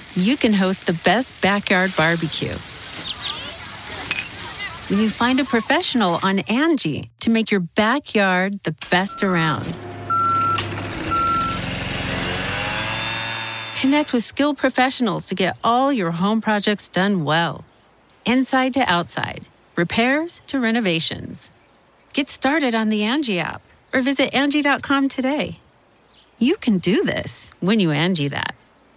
you can host the best backyard barbecue. When you find a professional on Angie to make your backyard the best around. Connect with skilled professionals to get all your home projects done well. Inside to outside, repairs to renovations. Get started on the Angie app or visit Angie.com today. You can do this when you Angie that.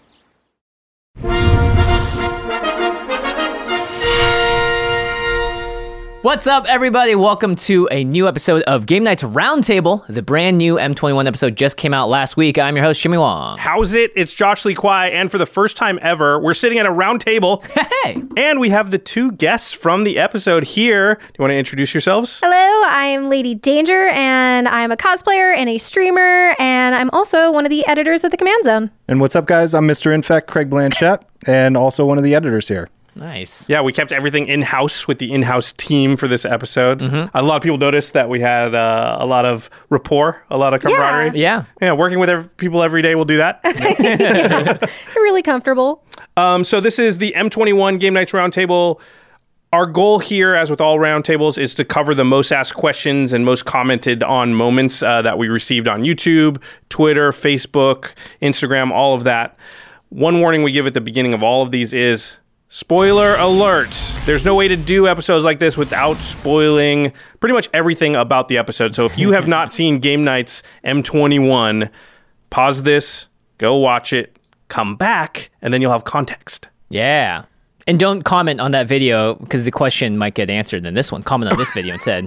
What's up, everybody? Welcome to a new episode of Game Night's Roundtable. The brand new M21 episode just came out last week. I'm your host, Jimmy Wong. How's it? It's Josh Lee Kwai, and for the first time ever, we're sitting at a round table. Hey! And we have the two guests from the episode here. Do you want to introduce yourselves? Hello, I'm Lady Danger, and I'm a cosplayer and a streamer, and I'm also one of the editors of the Command Zone. And what's up, guys? I'm Mr. Infect, Craig Blanchett, and also one of the editors here. Nice. Yeah, we kept everything in-house with the in-house team for this episode. A lot of people noticed that we had a lot of rapport, a lot of camaraderie. Yeah. Yeah, working with people every day will do that. You're really comfortable. So this is the M21 Game Nights Roundtable. Our goal here, as with all roundtables, is to cover the most asked questions and most commented on moments that we received on YouTube, Twitter, Facebook, Instagram, all of that. One warning we give at the beginning of all of these is... spoiler alert. There's no way to do episodes like this without spoiling pretty much everything about the episode. So if you have not seen Game Nights M21, pause this, go watch it, come back, and then you'll have context. Yeah. And don't comment on that video because the question might get answered in this one. Comment on this video instead.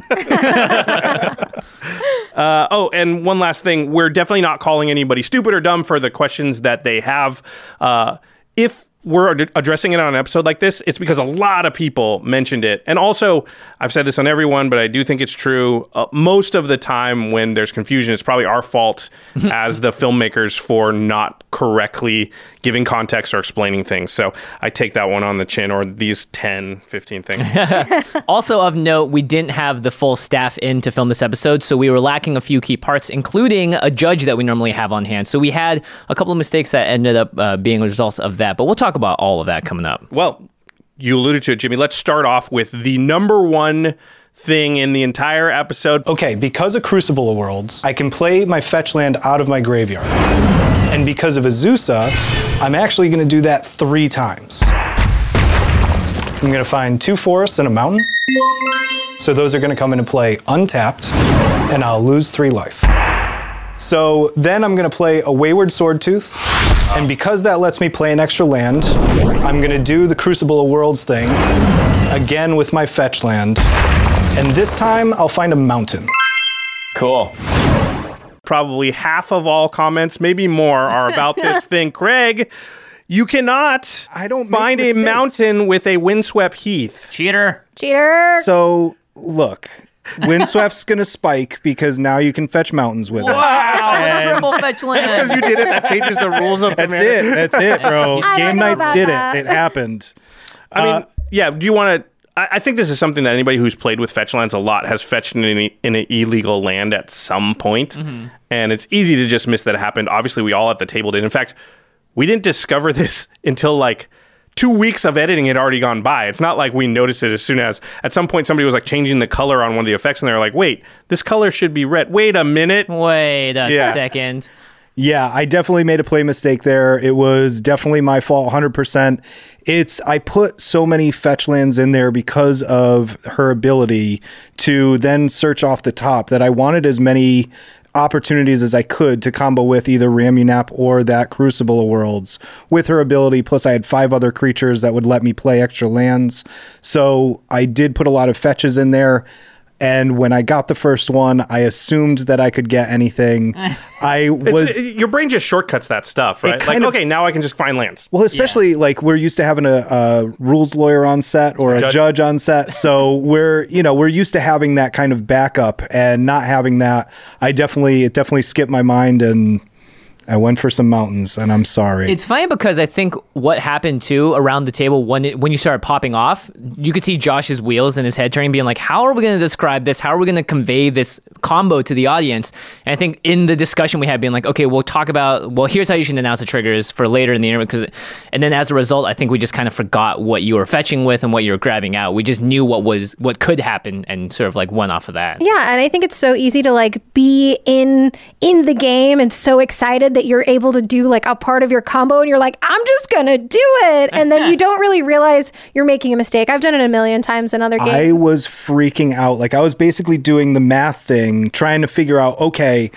And one last thing. We're definitely not calling anybody stupid or dumb for the questions that they have. If we're addressing it on an episode like this, it's because a lot of people mentioned it. And also, I've said this on everyone, but I do think it's true. Most of the time when there's confusion, it's probably our fault as the filmmakers for not correctly giving context or explaining things. So I take that one on the chin, or these 10, 15 things. Also of note, we didn't have the full staff in to film this episode, so we were lacking a few key parts, including a judge that we normally have on hand. So we had a couple of mistakes that ended up being results of that, but we'll talk about all of that coming up. Well, you alluded to it, Jimmy. Let's start off with the number one thing in the entire episode. Okay, because of Crucible of Worlds, I can play my fetch land out of my graveyard. And because of Azusa, I'm actually going to do that 3 times. I'm going to find 2 forests and a mountain. So those are going to come into play untapped, and I'll lose 3 life. So then I'm going to play a Wayward Swordtooth, and because that lets me play an extra land, I'm going to do the Crucible of Worlds thing, again with my fetch land, and this time I'll find a mountain. Cool. Probably half of all comments, maybe more, are about this thing. Craig, you cannot find a mountain with a windswept heath. Cheater. Cheater. So, look, Windsweept's going to spike because now you can fetch mountains with it. Wow, triple fetch land. Because you did it, that changes the rules of the That's it, bro. I don't Game know Nights about did that. it. It happened. I mean, yeah, do you want to... I think this is something that anybody who's played with fetch lands a lot has fetched in an illegal land at some point. And it's easy to just miss that it happened. Obviously, we all at the table did. In fact, we didn't discover this until like 2 weeks of editing had already gone by. It's not like we noticed it as soon as at some point somebody was like changing the color on one of the effects and they were like, wait, this color should be red. Wait a minute. Wait a second. Yeah, I definitely made a play mistake there. It was definitely my fault, 100%. I put so many fetch lands in there because of her ability to then search off the top that I wanted as many opportunities as I could to combo with either Ramunap or that Crucible of Worlds with her ability. Plus I had 5 other creatures that would let me play extra lands. So I did put a lot of fetches in there. And when I got the first one, I assumed that I could get anything. Your brain just shortcuts that stuff, right? Like, okay, now I can just find lands. Well, especially like we're used to having a rules lawyer on set or a judge on set, so we're used to having that kind of backup, and not having that, it definitely skipped my mind, and I went for some mountains, and I'm sorry. It's funny because I think what happened too around the table when you started popping off, you could see Josh's wheels in his head turning, being like, how are we going to describe this? How are we going to convey this combo to the audience? And I think in the discussion we had, being like, okay, we'll talk about, well, here's how you should announce the triggers for later in the interview. And then as a result, I think we just kind of forgot what you were fetching with and what you were grabbing out. We just knew what could happen and sort of like went off of that. Yeah, and I think it's so easy to like be in the game and so excited that you're able to do like a part of your combo and you're like, I'm just gonna do it, and then you don't really realize you're making a mistake. I've done it a million times in other games. I was freaking out. Like I was basically doing the math thing, trying to figure out, okay,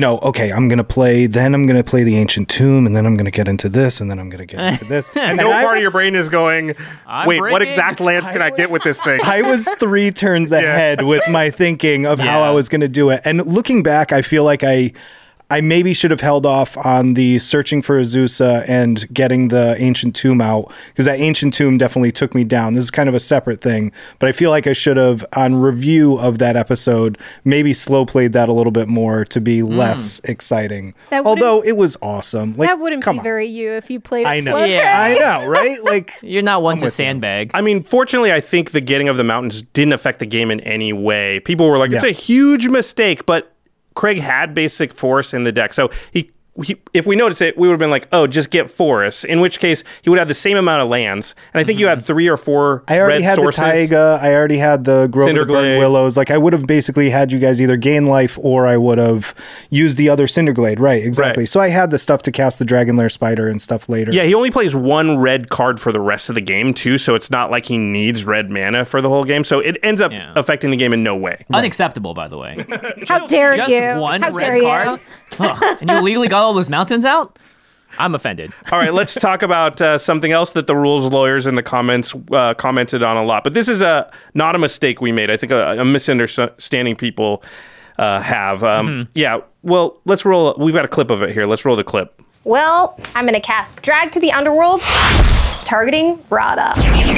I'm gonna play the Ancient Tomb, and then I'm gonna get into this, and then I'm gonna get into this. And no part of your brain is going, wait, what breaking. exact lance can I get with this thing? I was 3 turns ahead with my thinking of how I was going to do it. And looking back, I feel like I maybe should have held off on the searching for Azusa and getting the Ancient Tomb out, because that Ancient Tomb definitely took me down. This is kind of a separate thing, but I feel like I should have, on review of that episode, maybe slow played that a little bit more to be less exciting. Although it was awesome. Like, that wouldn't be very you if you played it slow. I know, right? Like, you're not one to sandbag. I mean, fortunately, I think the getting of the mountains didn't affect the game in any way. People were like, it's a huge mistake, but Craig had basic force in the deck. So he if we noticed it, we would have been like, oh, just get forests. In which case, he would have the same amount of lands. And I think you had 3 or 4 I already had sources. the taiga. I already had the grove of the burnt willows. Like, I would have basically had you guys either gain life or I would have used the other Cinderglade. Right, exactly. Right. So I had the stuff to cast the Dragonlair Spider and stuff later. Yeah, he only plays 1 red card for the rest of the game, too. So it's not like he needs red mana for the whole game. So it ends up affecting the game in no way. Unacceptable, by the way. How dare you? Just one How red dare card? And you illegally got all those mountains out? I'm offended. All right, let's talk about something else that the rules lawyers in the comments commented on a lot. But this is not a mistake we made. I think a misunderstanding people have. Yeah, well, let's roll. We've got a clip of it here. Let's roll the clip. Well, I'm going to cast Drag to the Underworld, targeting Rada.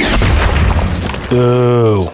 Boo.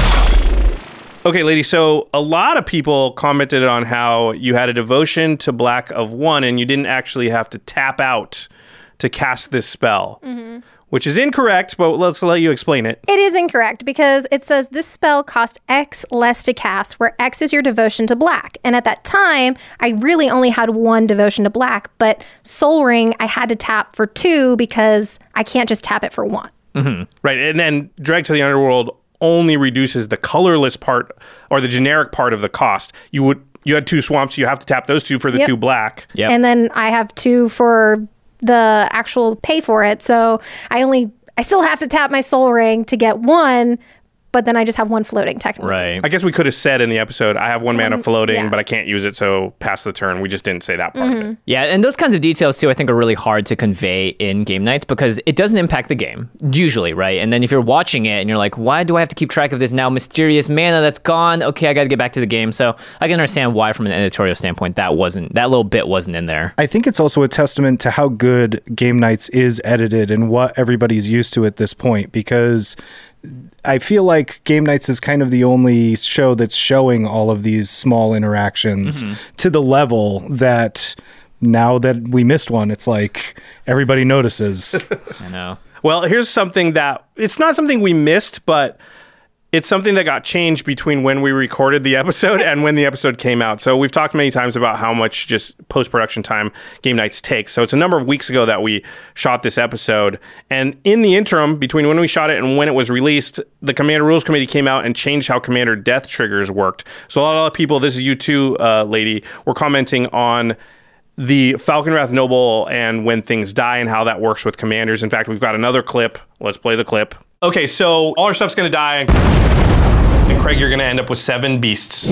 Okay, ladies, so a lot of people commented on how you had a devotion to black of 1 and you didn't actually have to tap out to cast this spell, which is incorrect, but let's let you explain it. It is incorrect because it says this spell costs X less to cast, where X is your devotion to black. And at that time, I really only had 1 devotion to black, but Sol Ring, I had to tap for 2 because I can't just tap it for 1. Right, and then Drag to the Underworld only reduces the colorless part or the generic part of the cost. You had 2 swamps, you have to tap those 2 for the 2 black. Yep. And then I have 2 for the actual pay for it. So I still have to tap my Sol Ring to get 1, but then I just have 1 floating technically. Right. I guess we could have said in the episode, I have 1 mana floating, but I can't use it, so pass the turn. We just didn't say that part of it. Yeah, and those kinds of details, too, I think are really hard to convey in game nights because it doesn't impact the game, usually, right? And then if you're watching it and you're like, why do I have to keep track of this now mysterious mana that's gone? Okay, I got to get back to the game. So I can understand why, from an editorial standpoint, that little bit wasn't in there. I think it's also a testament to how good Game Nights is edited and what everybody's used to at this point, because I feel like Game Nights is kind of the only show that's showing all of these small interactions to the level that now that we missed one, it's like everybody notices. I know. Well, here's something that it's not something we missed, but it's something that got changed between when we recorded the episode and when the episode came out. So we've talked many times about how much just post-production time Game Nights takes. So it's a number of weeks ago that we shot this episode. And in the interim, between when we shot it and when it was released, the Commander Rules Committee came out and changed how Commander Death triggers worked. So a lot of people, this is you too, lady, were commenting on the Falconwrath Noble and when things die and how that works with commanders. In fact, we've got another clip. Let's play the clip. Okay, so all our stuff's going to die, and Craig, you're going to end up with 7 beasts.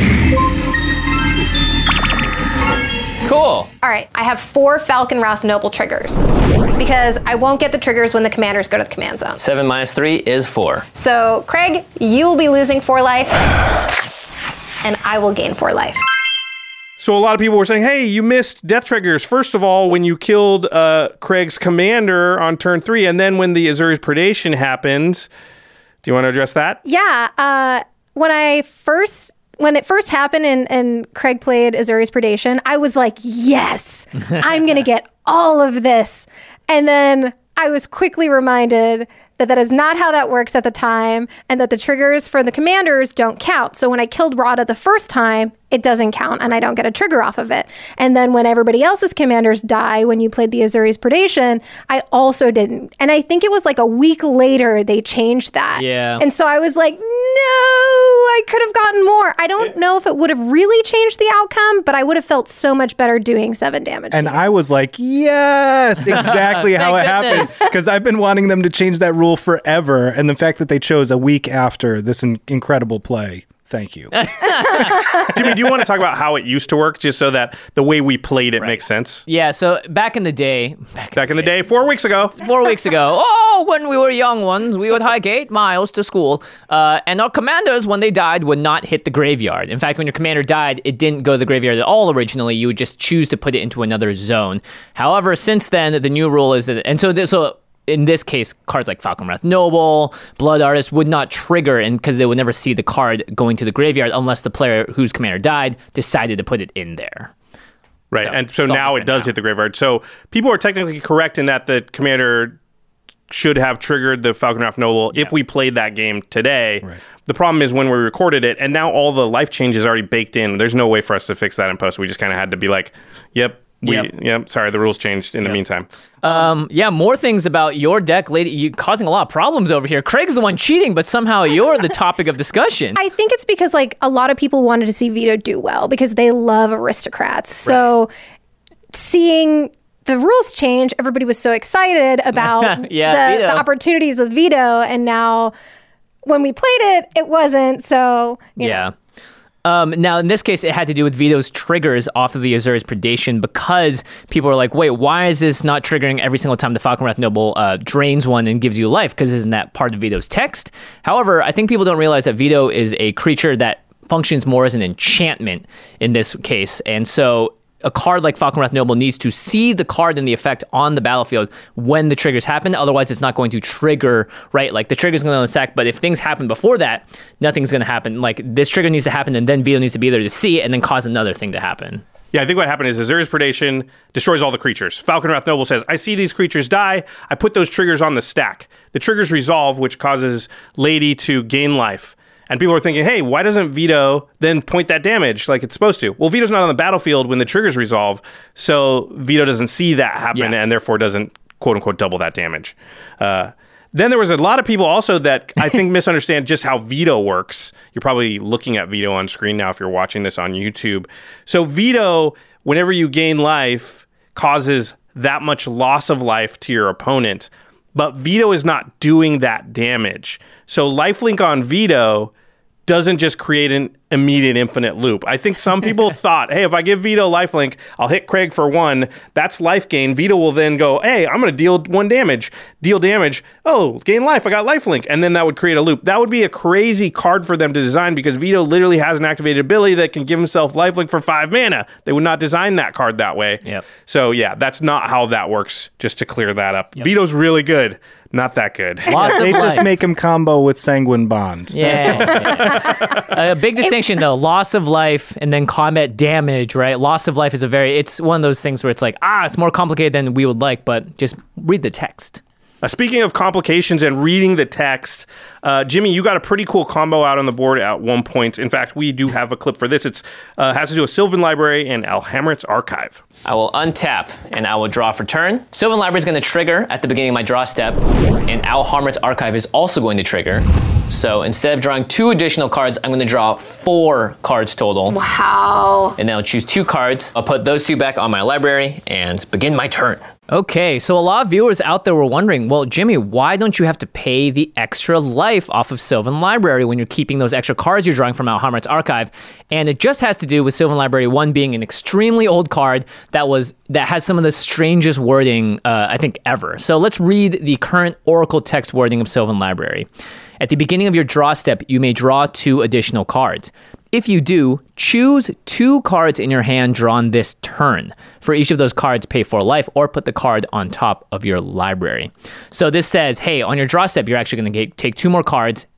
Cool. All right, I have 4 Falconwrath Noble triggers because I won't get the triggers when the commanders go to the command zone. 7 minus 3 is 4. So, Craig, you will be losing 4 life, and I will gain 4 life. So a lot of people were saying, hey, you missed death triggers. First of all, when you killed Craig's commander on turn 3, and then when the Azuri's Predation happens. Do you want to address that? Yeah, when when it first happened and Craig played Azuri's Predation, I was like, yes, I'm going to get all of this. And then I was quickly reminded that that is not how that works at the time, and that the triggers for the commanders don't count. So when I killed Rada the first time, it doesn't count, and I don't get a trigger off of it. And then when everybody else's commanders die when you played the Azuri's Predation, I also didn't. And I think it was like a week later they changed that. Yeah. And so I was like, no, I could have gotten more. I don't know if it would have really changed the outcome, but I would have felt so much better doing 7 damage. And I was like, yes, exactly how it happens. Because I've been wanting them to change that rule forever. And the fact that they chose a week after this incredible play. Thank you. Jimmy, do you want to talk about how it used to work, just so that the way we played it makes sense? Yeah, so back in the day, 4 weeks ago. 4 weeks ago, when we were young ones, we would hike 8 miles to school. And our commanders, when they died, would not hit the graveyard. In fact, when your commander died, it didn't go to the graveyard at all originally. You would just choose to put it into another zone. However, since then, the new rule is that, and so in this case, cards like Falcon Wrath Noble, Blood Artist would not trigger, and because they would never see the card going to the graveyard unless the player whose commander died decided to put it in there. Right, and so now it does hit the graveyard. So people are technically correct in that the commander should have triggered the Falcon Wrath Noble if we played that game today. Right. The problem is when we recorded it, and now all the life change is already baked in. There's no way for us to fix that in post. We just kind of had to be like, sorry, the rules changed in the meantime. More things about your deck, lady. You causing a lot of problems over here. Craig's the one cheating, but somehow you're the topic of discussion. I think it's because like a lot of people wanted to see Vito do well because they love aristocrats. So seeing the rules change, everybody was so excited about the opportunities with Vito, and now when we played it, it wasn't. So you know. Now, in this case, it had to do with Vito's triggers off of the Azuri's Predation because people were like, wait, why is this not triggering every single time the Falcon Wrath Noble drains one and gives you life? Because isn't that part of Vito's text? However, I think people don't realize that Vito is a creature that functions more as an enchantment in this case. And so a card like Falcon Wrath Noble needs to see the card and the effect on the battlefield when the triggers happen. Otherwise, it's not going to trigger, right? Like the trigger's going to sack, but if things happen before that, nothing's going to happen. Like this trigger needs to happen, and then Vito needs to be there to see it and then cause another thing to happen. Yeah, I think what happened is Azuri's Predation destroys all the creatures. Falcon Wrath Noble says, I see these creatures die. I put those triggers on the stack. The triggers resolve, which causes Lady to gain life. And people are thinking, hey, why doesn't Vito then point that damage like it's supposed to? Well, Vito's not on the battlefield when the triggers resolve, so Vito doesn't see that happen and therefore doesn't, quote-unquote, double that damage. Then there was a lot of people also that I think misunderstand just how Vito works. You're probably looking at Vito on screen now if you're watching this on YouTube. So Vito, whenever you gain life, causes that much loss of life to your opponent. But Vito is not doing that damage. So lifelink on Vito doesn't just create an immediate infinite loop. I think some people thought, hey, if I give Vito lifelink, I'll hit Craig for 1. That's life gain. Vito will then go, hey, I'm going to deal 1 damage. Deal damage. Oh, gain life. I got lifelink. And then that would create a loop. That would be a crazy card for them to design because Vito literally has an activated ability that can give himself lifelink for 5 mana. They would not design that card that way. Yep. So yeah, that's not how that works, just to clear that up. Yep. Vito's really good. Not that good. They just make him combo with Sanguine Bond. A big distinction, though. Loss of life and then combat damage, right? Loss of life is it's one of those things where it's like, it's more complicated than we would like, but just read the text. Speaking of complications and reading the text, Jimmy, you got a pretty cool combo out on the board at one point. In fact, we do have a clip for this. It has to do with Sylvan Library and Alhammarret's Archive. I will untap and I will draw for turn. Sylvan Library is going to trigger at the beginning of my draw step, and Alhammarret's Archive is also going to trigger. So instead of drawing 2 additional cards, I'm going to draw 4 cards total. Wow. And then I'll choose 2 cards. I'll put those 2 back on my library and begin my turn. Okay, so a lot of viewers out there were wondering, well, Jimmy, why don't you have to pay the extra life off of Sylvan Library when you're keeping those extra cards you're drawing from Alhammarret's Archive? And it just has to do with Sylvan Library 1 being an extremely old card that has some of the strangest wording, I think, ever. So let's read the current Oracle text wording of Sylvan Library. At the beginning of your draw step, you may draw 2 additional cards. If you do, choose 2 cards in your hand drawn this turn. For each of those cards, pay 4 life or put the card on top of your library. So this says, hey, on your draw step, you're actually going to take 2 more cards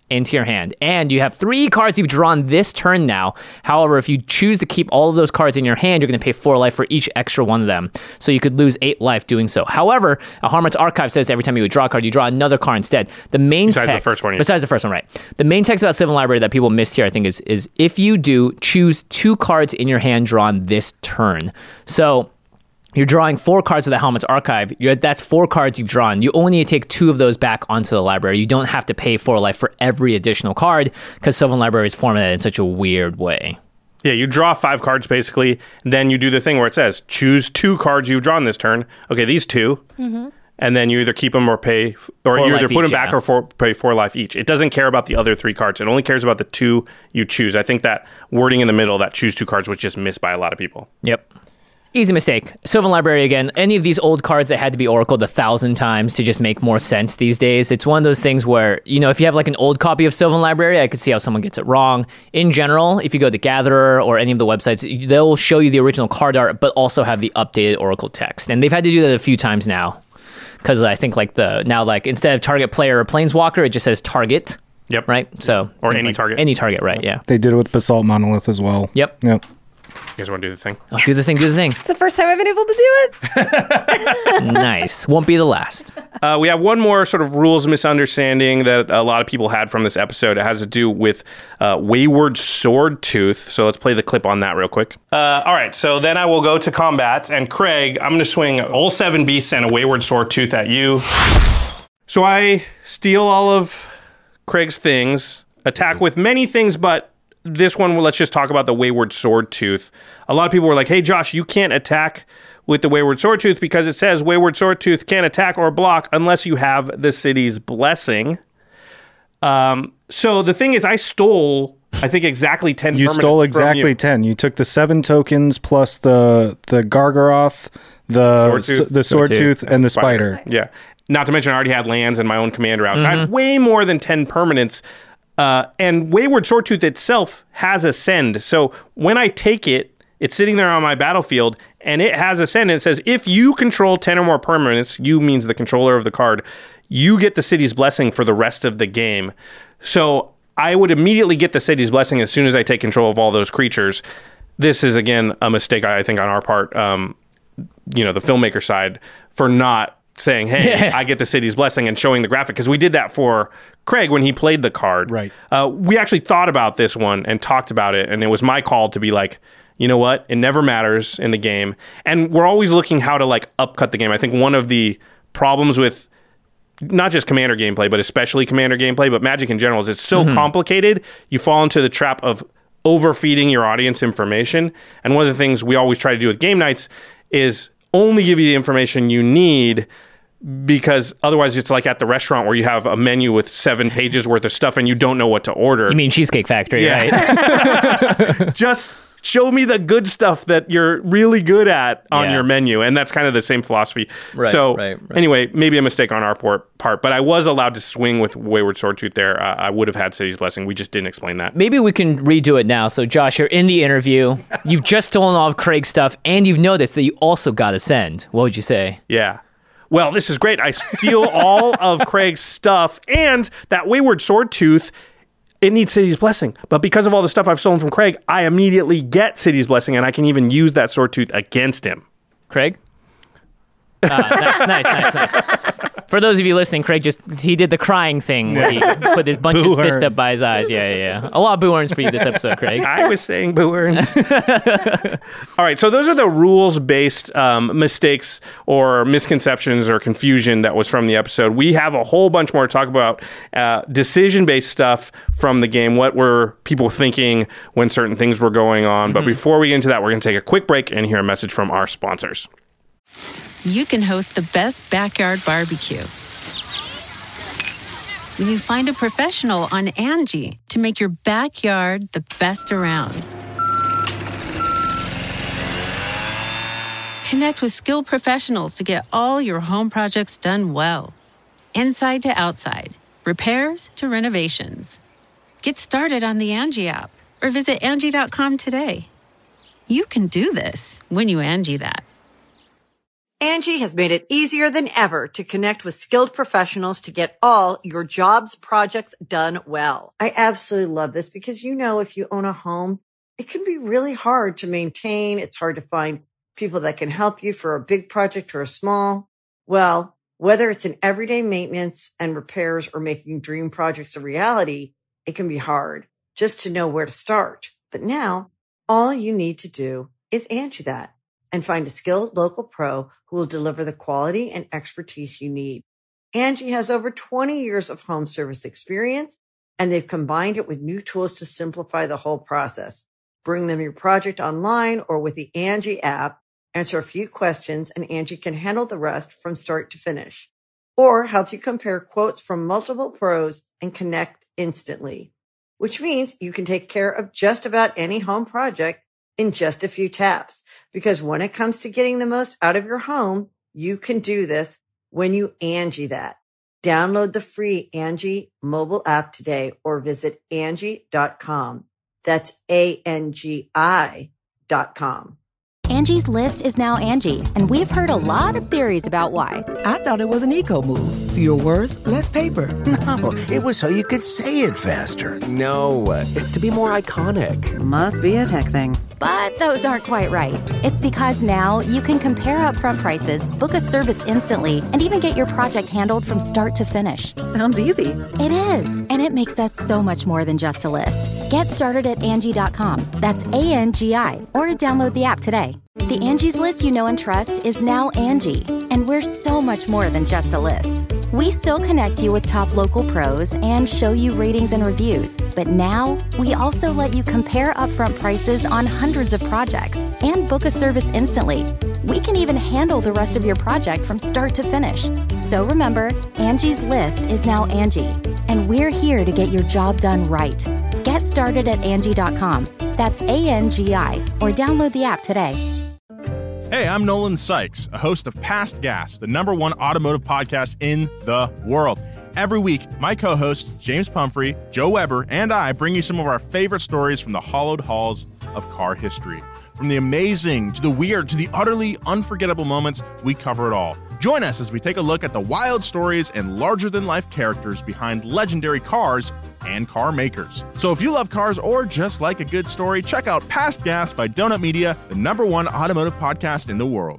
into your hand. And you have 3 cards you've drawn this turn now. However, if you choose to keep all of those cards in your hand, you're going to pay 4 life for each extra one of them. So you could lose 8 life doing so. However, Alhammar's Archive says every time you would draw a card, you draw another card instead. The main Besides text, the first one, yeah. Besides the first one, right. The main text about Sylvan Library that people missed here, I think, is if you do, choose 2 cards in your hand drawn this turn. So you're drawing 4 cards with the Alhammar's Archive. That's 4 cards you've drawn. You only need to take 2 of those back onto the library. You don't have to pay 4 life for every additional card because Sylvan Library is formatted in such a weird way. Yeah, you draw 5 cards basically. Then you do the thing where it says, choose 2 cards you've drawn this turn. Okay, these 2. Mm-hmm. And then you either keep them or pay, or you either put them back or pay 4 life each. It doesn't care about the other 3 cards. It only cares about the 2 you choose. I think that wording in the middle, that choose 2 cards, was just missed by a lot of people. Yep. Easy mistake. Sylvan Library, again, any of these old cards that had to be oracled 1,000 times to just make more sense these days. It's one of those things where, if you have like an old copy of Sylvan Library, I could see how someone gets it wrong. In general, if you go to Gatherer or any of the websites, they'll show you the original card art, but also have the updated oracle text. And they've had to do that a few times now. Because I think instead of target player or planeswalker, it just says target. Yep. Right? So or any target. Any target, right, yeah. They did it with Basalt Monolith as well. Yep. You guys want to do the thing? Oh, do the thing. It's the first time I've been able to do it. Nice. Won't be the last. We have one more sort of rules misunderstanding that a lot of people had from this episode. It has to do with Wayward Swordtooth. So let's play the clip on that real quick. All right, so then I will go to combat. And Craig, I'm going to swing all 7 beasts and a Wayward Swordtooth at you. So I steal all of Craig's things, attack with many things, but this one, let's just talk about the Wayward Swordtooth. A lot of people were like, hey, Josh, you can't attack with the Wayward Swordtooth because it says Wayward Swordtooth can't attack or block unless you have the city's blessing. So the thing is, I stole, I think, exactly 10 permanents. You stole exactly 10. You took the 7 tokens plus the Gargaroth, the Swordtooth, and the Spider. Yeah. Not to mention, I already had lands and my own commander out. So I had way more than 10 permanents. And Wayward Swordtooth itself has Ascend. So when I take it, it's sitting there on my battlefield, and it has Ascend. And it says, if you control 10 or more permanents, you means the controller of the card, you get the city's blessing for the rest of the game. So I would immediately get the city's blessing as soon as I take control of all those creatures. This is, again, a mistake, I think, on our part, the filmmaker side, for not saying, hey, I get the city's blessing and showing the graphic, because we did that for Craig when he played the card. Right. We actually thought about this one and talked about it, and it was my call to be like, you know what? It never matters in the game. And we're always looking how to upcut the game. I think one of the problems with not just Commander gameplay, but especially Commander gameplay, but Magic in general, is it's so complicated, you fall into the trap of overfeeding your audience information. And one of the things we always try to do with game nights is only give you the information you need, because otherwise it's like at the restaurant where you have a menu with 7 pages worth of stuff and you don't know what to order. You mean Cheesecake Factory, right? Just show me the good stuff that you're really good at on your menu. And that's kind of the same philosophy. Right, so right. Anyway, maybe a mistake on our part, but I was allowed to swing with Wayward Swordtooth there. I would have had City's Blessing. We just didn't explain that. Maybe we can redo it now. So Josh, you're in the interview. You've just stolen all of Craig's stuff, and you've noticed that you also got Ascend. What would you say? Yeah. Well, this is great. I steal all of Craig's stuff, and that Wayward Swordtooth, it needs City's Blessing. But because of all the stuff I've stolen from Craig, I immediately get City's Blessing, and I can even use that Swordtooth against him. Craig? Nice. For those of you listening, Craig he did the crying thing where he put his bunch of fist up by his eyes. Yeah. A lot of boo-earns for you this episode, Craig. I was saying boo-earns. All right, so those are the rules-based mistakes or misconceptions or confusion that was from the episode. We have a whole bunch more to talk about decision-based stuff from the game. What were people thinking when certain things were going on? But before we get into that, we're going to take a quick break and hear a message from our sponsors. You can host the best backyard barbecue when you find a professional on Angie to make your backyard the best around. Connect with skilled professionals to get all your home projects done well. Inside to outside, repairs to renovations. Get started on the Angie app or visit Angie.com today. You can do this when you Angie that. Angie has made it easier than ever to connect with skilled professionals to get all your jobs projects done well. I absolutely love this because, if you own a home, it can be really hard to maintain. It's hard to find people that can help you for a big project or a small. Well, whether it's in everyday maintenance and repairs or making dream projects a reality, it can be hard just to know where to start. But now all you need to do is Angie that and find a skilled local pro who will deliver the quality and expertise you need. Angie has over 20 years of home service experience, and they've combined it with new tools to simplify the whole process. Bring them your project online or with the Angie app, answer a few questions, and Angie can handle the rest from start to finish. Or help you compare quotes from multiple pros and connect instantly, which means you can take care of just about any home project in just a few taps. Because when it comes to getting the most out of your home, you can do this when you Angie that. Download the free Angie mobile app today or visit Angie.com. That's ANGI.com. Angie's List is now Angie, and we've heard a lot of theories about why. I thought it was an eco move. Fewer words, less paper. No, it was so you could say it faster. No, it's to be more iconic. Must be a tech thing. But those aren't quite right. It's because now you can compare upfront prices, book a service instantly, and even get your project handled from start to finish. Sounds easy. It is, and it makes us so much more than just a list. Get started at Angie.com. That's ANGI, or download the app today. The Angie's List you know and trust is now Angie, and we're so much more than just a list. We still connect you with top local pros and show you ratings and reviews, but now we also let you compare upfront prices on hundreds of projects and book a service instantly. We can even handle the rest of your project from start to finish. So remember, Angie's List is now Angie, and we're here to get your job done right. Get started at Angie.com. That's ANGI, or download the app today. Hey, I'm Nolan Sykes, a host of Past Gas, the #1 automotive podcast in the world. Every week, my co-hosts, James Pumphrey, Joe Weber, and I bring you some of our favorite stories from the hallowed halls of car history. From the amazing, to the weird, to the utterly unforgettable moments, we cover it all. Join us as we take a look at the wild stories and larger-than-life characters behind legendary cars and car makers. So if you love cars or just like a good story, check out Past Gas by Donut Media, the #1 automotive podcast in the world.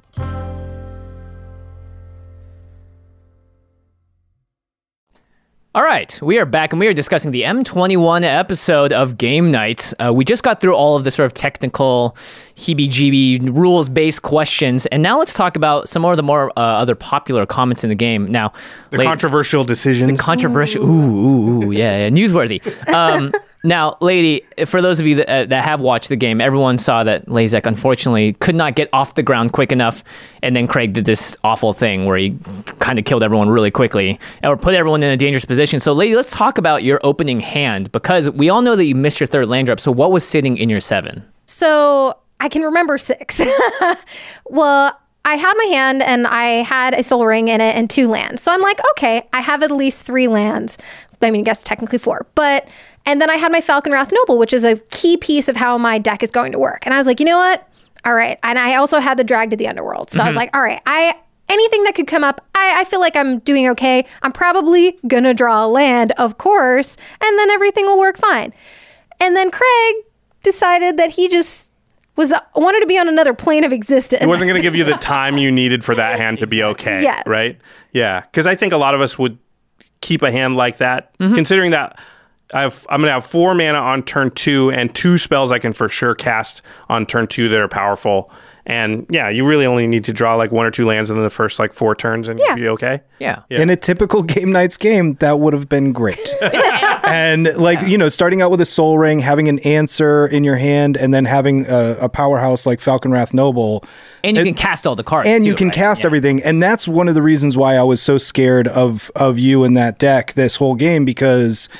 All right, we are back and we are discussing the M21 episode of Game Night. We just got through all of the sort of technical heebie-jeebie rules-based questions, and now let's talk about some more of the other popular comments in the game. Now, the controversial decisions. The controversial, yeah, newsworthy. Now, Lady, for those of you that have watched the game, everyone saw that Lazek unfortunately could not get off the ground quick enough, and then Craig did this awful thing where he kind of killed everyone really quickly, or put everyone in a dangerous position. So, Lady, let's talk about your opening hand, because we all know that you missed your third land drop, so what was sitting in your 7? So, I can remember 6. Well, I had my hand and I had a Soul Ring in it and 2 lands. So I'm like, okay, I have at least 3 lands. I mean, I guess technically 4. And then I had my Falconwrath Noble, which is a key piece of how my deck is going to work. And I was like, you know what? All right. And I also had the Drag to the Underworld. So I was like, all right, anything that could come up, I feel like I'm doing okay. I'm probably going to draw a land, of course, and then everything will work fine. And then Craig decided that he just wanted to be on another plane of existence. He wasn't going to give you the time you needed for that hand to be okay. Yes. Right? Yeah. Because I think a lot of us would keep a hand like that, considering that I'm going to have 4 mana on turn 2 and 2 spells I can for sure cast on turn 2 that are powerful. And yeah, you really only need to draw like 1 or 2 lands in the first like 4 turns and you'll be okay. Yeah. In a typical Game Nights game, that would have been great. And like, starting out with a Soul Ring, having an answer in your hand, and then having a powerhouse like Falconwrath Noble. And you can cast all the cards. And too, you can right? cast everything. And that's one of the reasons why I was so scared of you in that deck this whole game, because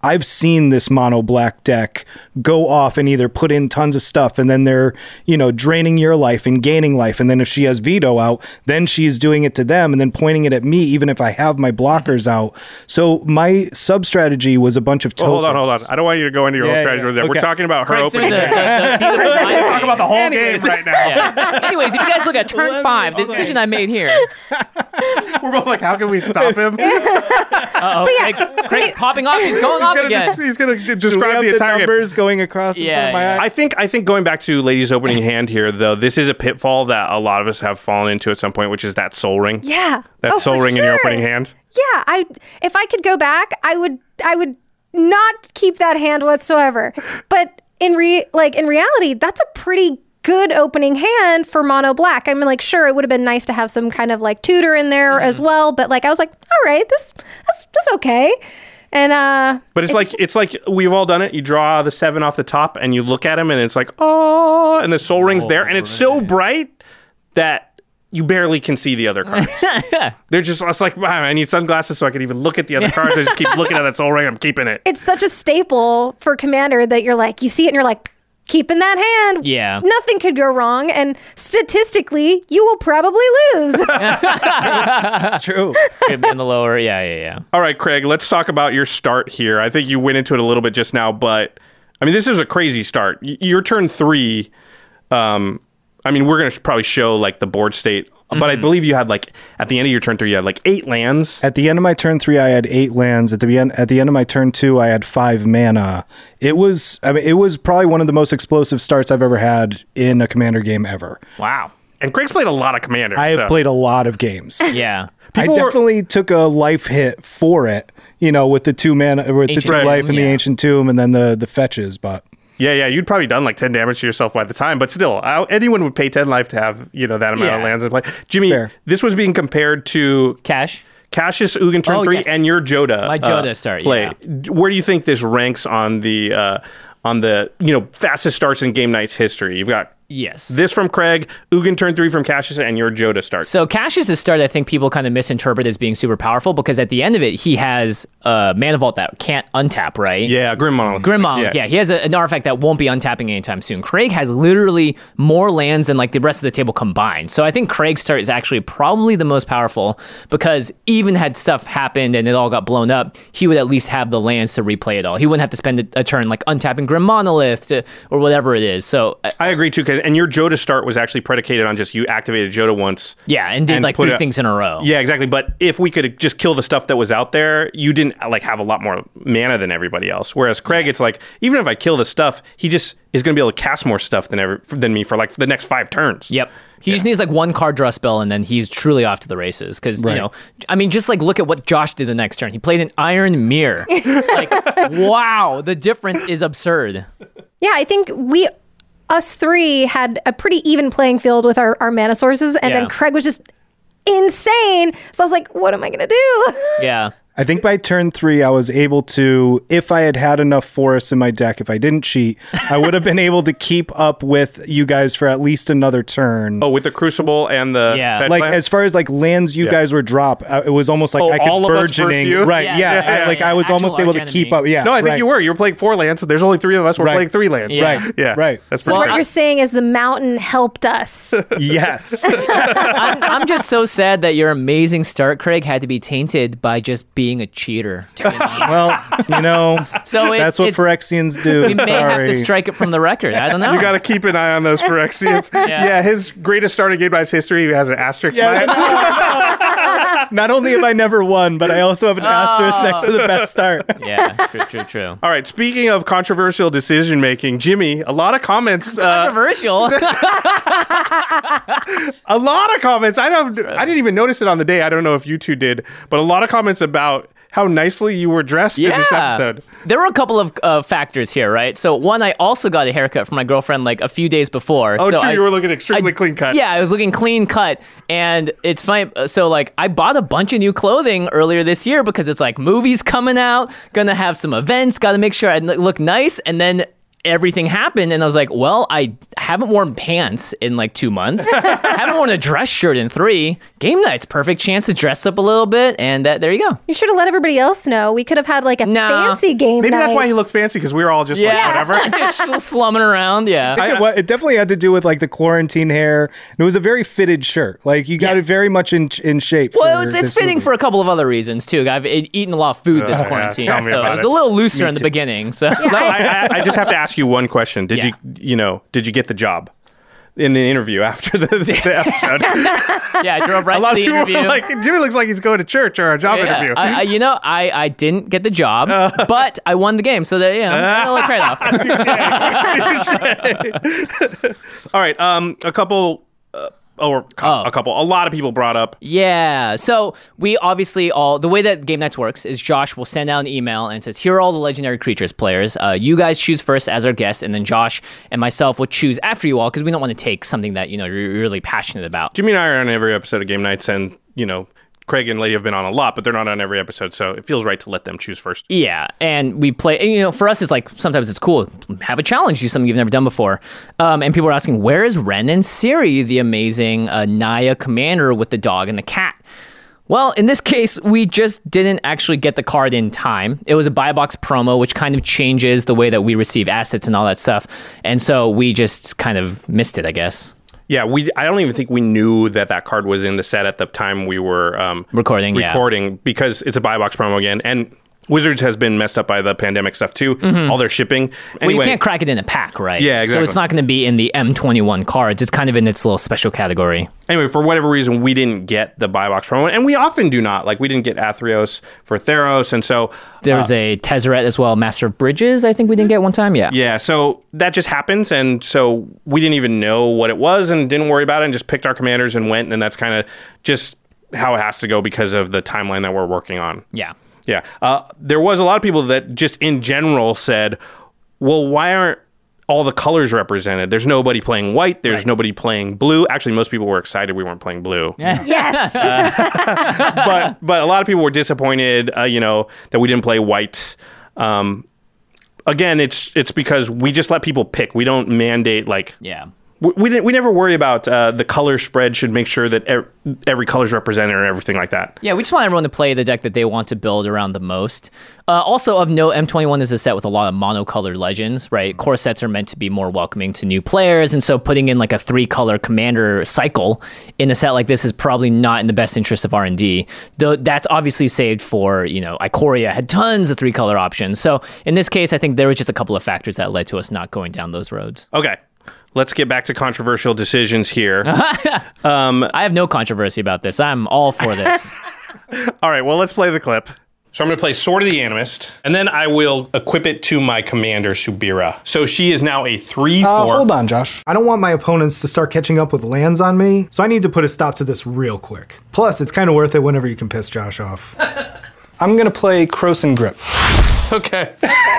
I've seen this mono black deck go off and either put in tons of stuff and then they're, draining your life and gaining life. And then if she has veto out, then she's doing it to them and then pointing it at me, even if I have my blockers out. So my sub strategy was a bunch of tokens. Hold on. I don't want you to go into your old strategy with that. We're talking about her opening. We're talking about the whole game right now. Yeah. Anyways, if you guys look at turn 5, the decision I made here. We're both like, how can we stop him? Craig's popping off. He's going off again. He's going to describe the entire numbers going across in front of my eyes. I think going back to Lady's opening hand here, though, this is a pitfall that a lot of us have fallen into at some point, which is that Soul Ring. Yeah. That Soul Ring in your opening hand. Yeah. If I could go back, I would not keep that hand whatsoever. But in reality, that's a pretty good opening hand for mono black. I mean, like, sure, it would have been nice to have some kind of like tutor in there as well, but like I was like, all right, that's okay. And but it's like we've all done it. You draw the 7 off the top and you look at him and it's like, oh, and the Soul Ring's there and it's so bright that you barely can see the other cards. They're just, it's like, wow, I need sunglasses so I can even look at the other cards. I just keep looking at that Soul Ring. I'm keeping it. It's such a staple for Commander that you're like, you see it and you're like, keeping that hand. Yeah. Nothing could go wrong. And statistically, you will probably lose. That's true. In the lower. Yeah. All right, Craig, let's talk about your start here. I think you went into it a little bit just now, but I mean, this is a crazy start. Your turn 3, I mean, we're going to probably show like the board state, but I believe you had like, at the end of your turn 3, you had like 8 lands. At the end of my turn 3, I had 8 lands. At the end of my turn 2, I had 5 mana. It was probably one of the most explosive starts I've ever had in a Commander game ever. Wow. And Craig's played a lot of Commander. I have played a lot of games. Yeah. I definitely took a life hit for it, with the 2 mana, with the 2 life and the Ancient Tomb and then the fetches, but... Yeah, you'd probably done like 10 damage to yourself by the time, but still, anyone would pay 10 life to have, that amount of lands in play. Jimmy, This was being compared to... Cassius Ugin turn 3 and your Joda. My Joda start, play. Yeah. Where do you think this ranks on the fastest starts in Game Night's history? You've got this from Craig, Ugin turn 3 from Cassius, and your Joda start. So Cassius' start, I think people kind of misinterpret as being super powerful because at the end of it, he has a Mana Vault that can't untap, right? Yeah, Grim Monolith. Yeah, he has an artifact that won't be untapping anytime soon. Craig has literally more lands than like the rest of the table combined. So I think Craig's start is actually probably the most powerful because even had stuff happened and it all got blown up, he would at least have the lands to replay it all. He wouldn't have to spend a turn like untapping Grim Monolith or whatever it is. So I agree too, and your Joda start was actually predicated on just you activated Joda once. Yeah, and did like 3 things in a row. Yeah, exactly. But if we could just kill the stuff that was out there, you didn't like have a lot more mana than everybody else. Whereas Craig, it's like, even if I kill the stuff, he just is going to be able to cast more stuff than me for like the next 5 turns. Yep. He just needs like 1 card draw spell and then he's truly off to the races. Because, I mean, just like look at what Josh did the next turn. He played an Iron Mirror. Like, wow, the difference is absurd. Yeah, I think us 3 had a pretty even playing field with our mana sources, and then Craig was just insane. So I was like, what am I going to do? Yeah. I think by turn 3, I was able to, if I had enough forests in my deck, if I didn't cheat, I would have been able to keep up with you guys for at least another turn. Oh, with the Crucible and the like land? As far as like lands you guys were drop, it was almost like I could burgeoning. Right, I was almost able to keep up. Yeah, no, I think you were. You were playing 4 lands. So there's only 3 of us. We're playing 3 lands. Yeah. Right. That's so what you're saying is the mountain helped us. Yes. I'm just so sad that your amazing start, Craig, had to be tainted by just being a cheater. Well, so that's what Phyrexians do. We may have to strike it from the record. I don't know. You got to keep an eye on those Phyrexians. Yeah, his greatest start in Game Night's history has an asterisk by it. Not only have I never won, but I also have an asterisk next to the best start. Yeah, true. All right, speaking of controversial decision making, Jimmy, a lot of comments. Controversial? A lot of comments. I didn't even notice it on the day. I don't know if you two did, but a lot of comments about how nicely you were dressed in this episode. There were a couple of factors here, right? So one, I also got a haircut from my girlfriend like a few days before. Oh, so true. You were looking extremely clean cut. Yeah, I was looking clean cut. And it's funny. So like I bought a bunch of new clothing earlier this year because it's like movies coming out, gonna have some events, gotta make sure I look nice. And then everything happened, and I was like, well, I haven't worn pants in like 2 months. I haven't worn a dress shirt in 3. Game night's perfect chance to dress up a little bit, and there you go. You should have let everybody else know. We could have had like a fancy game Maybe night. that's why he looked fancy, because we were all just like, whatever. Just slumming around, It definitely had to do with like the quarantine hair. And it was a very fitted shirt. Like you got it very much in shape. Well, it's fitting for a couple of other reasons too. I've eaten a lot of food this quarantine, tell me so about it was it. a little looser in the beginning. So I just have to ask you one question. Did you get the job in the interview after the episode? Yeah, I drove right a lot to the of people interview. were like, Jimmy looks like he's going to church or a job interview. I didn't get the job, but I won the game, so there, a little trade-off. All right, a lot of people brought up. Yeah, so we obviously the way that Game Nights works is Josh will send out an email and says, here are all the Legendary Creatures players. You guys choose first as our guests, and then Josh and myself will choose after you all, because we don't want to take something that, you're really passionate about. Jimmy and I are on every episode of Game Nights, and, Craig and Lady have been on a lot, but they're not on every episode, so it feels right to let them choose first. Yeah, and we play, and, for us, it's like, sometimes it's cool. Have a challenge, do something you've never done before. And people are asking, where is Ren and Siri, the amazing Naya commander with the dog and the cat? Well, in this case, we just didn't actually get the card in time. It was a buy box promo, which kind of changes the way that we receive assets and all that stuff. And so we just kind of missed it, I guess. Yeah, I don't even think we knew that card was in the set at the time we were recording because it's a buy box promo again. And Wizards has been messed up by the pandemic stuff too. All their shipping. Anyway, well, you can't crack it in a pack, right? Yeah, exactly. So it's not going to be in the M21 cards. It's kind of in its little special category. Anyway, for whatever reason, we didn't get the buy box promo, and we often do not. Like, we didn't get Athreos for Theros, and so there's a Tezzeret as well, Master of Bridges. I think we didn't get one time. Yeah. So that just happens, and so we didn't even know what it was, and didn't worry about it, and just picked our commanders and went, and that's kind of just how it has to go because of the timeline that we're working on. Yeah. Yeah. There was a lot of people that just in general said, well, why aren't all the colors represented? There's nobody playing white. There's nobody playing blue. Actually, most people were excited we weren't playing blue. Yes. But a lot of people were disappointed, that we didn't play white. Again, it's because we just let people pick. We don't mandate We never worry about the color spread should make sure that every color's represented or everything like that. Yeah, we just want everyone to play the deck that they want to build around the most. Also of note, M21 is a set with a lot of monocolored legends, right? Core sets are meant to be more welcoming to new players, and so putting in like a 3-color commander cycle in a set like this is probably not in the best interest of R&D. Though that's obviously saved for, Ikoria had tons of 3-color options. So in this case, I think there was just a couple of factors that led to us not going down those roads. Okay. Let's get back to controversial decisions here. I have no controversy about this. I'm all for this. All right, well, let's play the clip. So I'm going to play Sword of the Animist, and then I will equip it to my commander, Subira. So she is now a 3/4. Hold on, Josh. I don't want my opponents to start catching up with lands on me, so I need to put a stop to this real quick. Plus, it's kind of worth it whenever you can piss Josh off. I'm going to play Krosan Grip. Okay.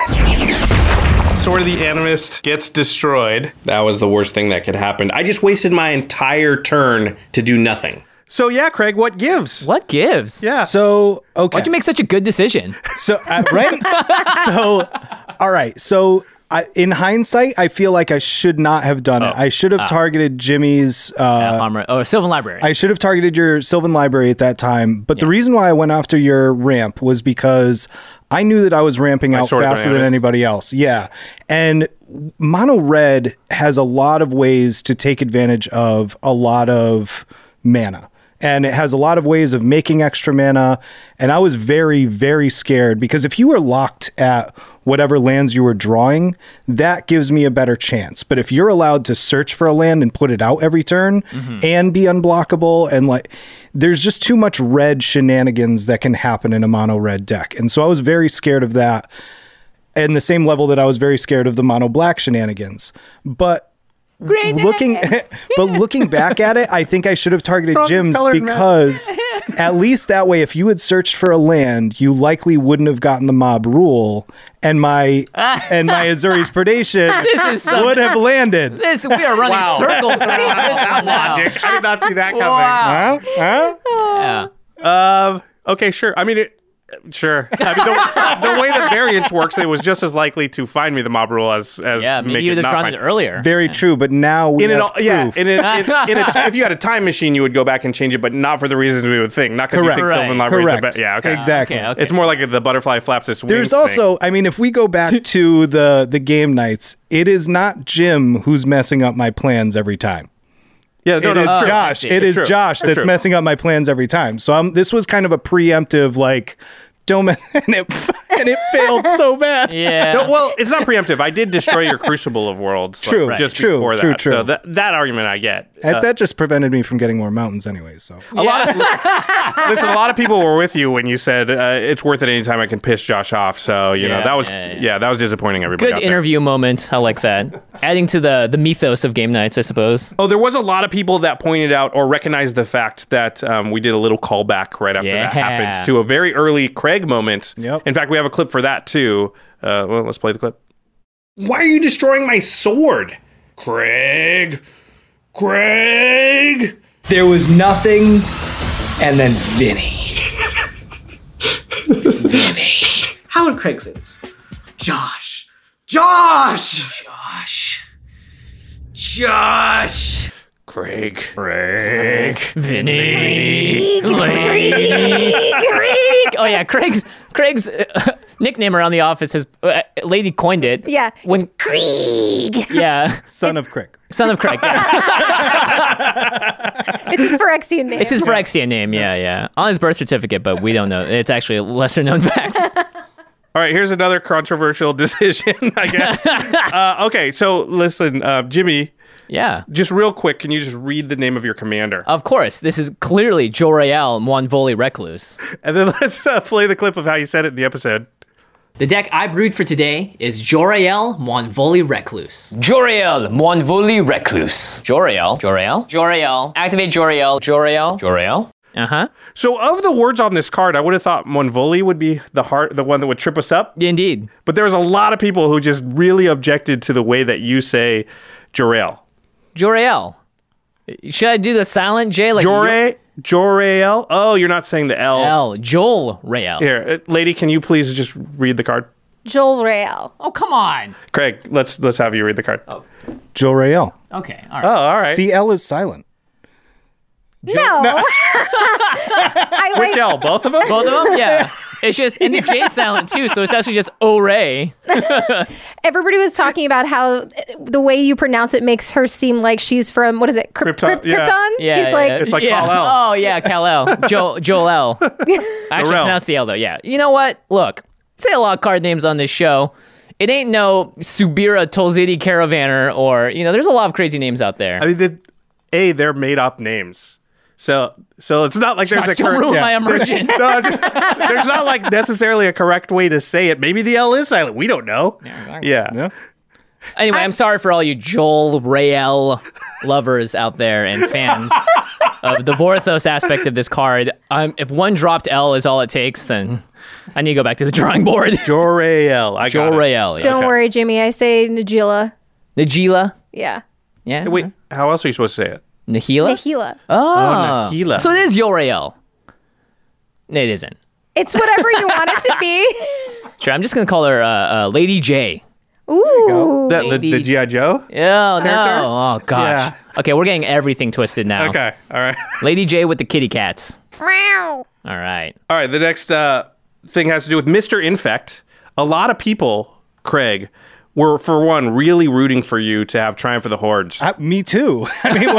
Sword of the Animist gets destroyed. That was the worst thing that could happen. I just wasted my entire turn to do nothing. So yeah, Craig, what gives? What gives? Yeah. So, okay. Why'd you make such a good decision? So, right? So, all right. So, in hindsight, I feel like I should not have done it. I should have targeted Jimmy's... Sylvan Library. I should have targeted your Sylvan Library at that time. But the reason why I went after your ramp was because I knew that I was ramping out faster than anybody else. Yeah. And Mono Red has a lot of ways to take advantage of a lot of mana. And it has a lot of ways of making extra mana. And I was very, very scared because if you were locked at whatever lands you were drawing, that gives me a better chance. But if you're allowed to search for a land and put it out every turn and be unblockable, and there's just too much red shenanigans that can happen in a mono red deck. And so I was very scared of that. And the same level that I was very scared of the mono black shenanigans. But looking back at it, I think I should have targeted Jim's because at least that way, if you had searched for a land, you likely wouldn't have gotten the mob rule, and my Azuri's Predation would have landed. We are running circles around logic. I did not see that coming. Wow. Huh? Yeah. Okay, sure. I mean, Sure. I mean, the way that variance works, it was just as likely to find me the mob rule as maybe make you it would have not drawn find it earlier. Very true, but now we have proof. If you had a time machine, you would go back and change it, but not for the reasons we would think. Not because you think Sylvan Library is the best. Yeah, okay. Exactly. It's more like the butterfly flaps its wings. There's also, I mean, if we go back to the game nights, it is not Jim who's messing up my plans every time. Yeah, it is Josh. It is Josh that's messing up my plans every time. So this was kind of a preemptive, like, don't mess, and it failed so bad. Yeah. No, well, it's not preemptive. I did destroy your Crucible of Worlds. True. Like, just True. before that. So that argument I get. That just prevented me from getting more mountains anyway. So a lot of people were with you when you said it's worth it anytime I can piss Josh off. So you know that was disappointing. Everybody. Good interview moment. I like that. Adding to the mythos of game nights, I suppose. Oh, there was a lot of people that pointed out or recognized the fact that we did a little callback right after that happened to a very early Craig moment. Yep. In fact, we have a clip for that too. Well, let's play the clip. Why are you destroying my sword? Craig! There was nothing, and then Vinny. How would Craig say this? Josh! Craig. Vinny. Oh yeah, Craig's nickname around the office is Lady coined it. Yeah. When Krieg. Yeah. Son of Craig. Yeah. It's his Phyrexian name. It's his Phyrexian name. Yeah. On his birth certificate, but we don't know. It's actually a lesser known fact. All right, here's another controversial decision, I guess. Okay, so listen, Jimmy. Yeah. Just real quick, can you just read the name of your commander? Of course. This is clearly Jor-El Moinvoli Recluse. And then let's play the clip of how you said it in the episode. The deck I brewed for today is Jor-El Moinvoli Recluse. Jor-El Moinvoli Recluse. Jor-El. Activate Jor-El. Uh-huh. So of the words on this card, I would have thought Moinvoli would be the one that would trip us up. Indeed. But there's a lot of people who just really objected to the way that you say Jor-El. Jor-El. Should I do the silent J? Like Jor-El? Oh, you're not saying the L. L. Jol-Rael. Here, lady, can you please just read the card? Jol-Rael. Oh, come on. Craig, let's have you read the card. Oh. Jor-Rael. Okay, all right. Oh, all right. The L is silent. No. Which L? Both of them? Both of them? Yeah. It's just, and the J is silent too, so it's actually just O-Ray. Everybody was talking about how the way you pronounce it makes her seem like she's from, what is it? Krypton? Krypton? Yeah, She's like, it's like Kal-El. Oh, yeah, Kal-El. Joel-El. I actually pronounced the L, though, yeah. You know what? Look, say a lot of card names on this show. It ain't no Subira Tolzidi Caravaner or, there's a lot of crazy names out there. I mean, they're made up names. So it's not like there's a don't ruin my immersion. There's not like necessarily a correct way to say it. Maybe the L is silent. We don't know. Yeah, exactly. Yeah. Anyway, I'm sorry for all you Jol-Rael lovers out there and fans of the Vorthos aspect of this card. If one dropped L is all it takes, then I need to go back to the drawing board. Jor-Rael. Jor-Rael. Don't worry, Jimmy. I say Nagila. Nagila? Yeah. Yeah. Wait, how else are you supposed to say it? Nahila? Oh, Nahila. So it is Jor-Rael. It isn't. It's whatever you want it to be. Sure, I'm just going to call her Lady J. Ooh. The G.I. Joe? Oh, no. Oh, gosh. Yeah. Okay, we're getting everything twisted now. Okay, all right. Lady J with the kitty cats. Meow. All right. All right, the next thing has to do with Mr. Infect. A lot of people, Craig, were, for one, really rooting for you to have Triumph of the Hordes. Me too. I mean,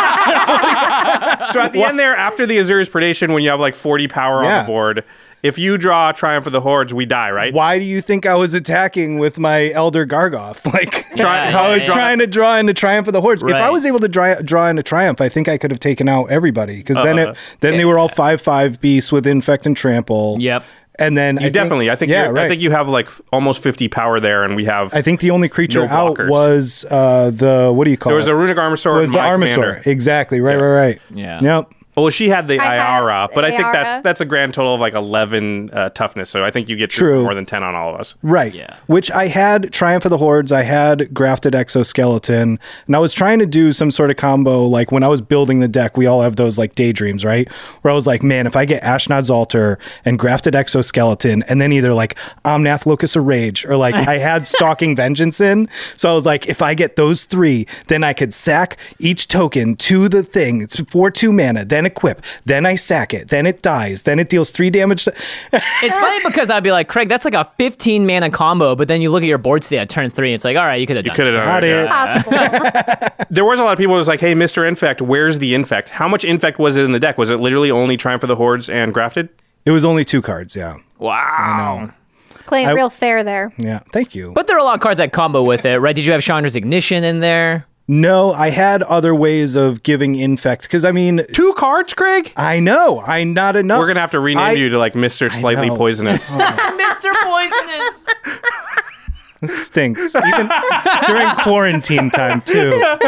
so at the end there, after the Azura's Predation, when you have like 40 power on the board, if you draw Triumph of the Hordes, we die, right? Why do you think I was attacking with my Elder Gargoth? Like, I was trying to draw into Triumph of the Hordes. Right. If I was able to draw into Triumph, I think I could have taken out everybody. Because then they were all 5/5 beasts with Infect and Trample. Yep. And then I think you have like almost 50 power there, and we have. I think the only creature no out blockers. was the what do you call it? There was a Runic Armasaur. Was the Armasaur? Exactly. Right. Yeah. Yep. Well, she had the Ayara, but I think Ayara. that's a grand total of like 11 toughness. So I think you get True. more than 10 on all of us. Right. Yeah. Which I had Triumph of the Hordes, I had Grafted Exoskeleton, and I was trying to do some sort of combo. Like when I was building the deck, we all have those like daydreams, right? Where I was like, man, if I get Ashnod's Altar and Grafted Exoskeleton, and then either like Omnath Locus of Rage, or like I had Stalking Vengeance in. So I was like, if I get those 3, then I could sack each token to the thing. It's for 2 mana, then equip, then I sack it, then it dies, then it deals 3 damage. It's funny because I'd be like, Craig, that's like a 15 mana combo, but then you look at your board state at turn 3, it's like, all right, you could have done it. There was a lot of people who was like, hey, Mr. Infect, where's the Infect? How much Infect was it in the deck? Was it literally only Triumph of the Hordes and Grafted? It was only 2 cards, yeah. Wow. I know. Playing real fair there. Yeah, thank you. But there are a lot of cards that combo with it, right? Did you have Chandra's Ignition in there? No, I had other ways of giving Infect, because I mean... 2 cards, Craig? I know, not enough. We're going to have to rename you to like Mr. Slightly Poisonous. Mr. Poisonous! This stinks. Even during quarantine time, too.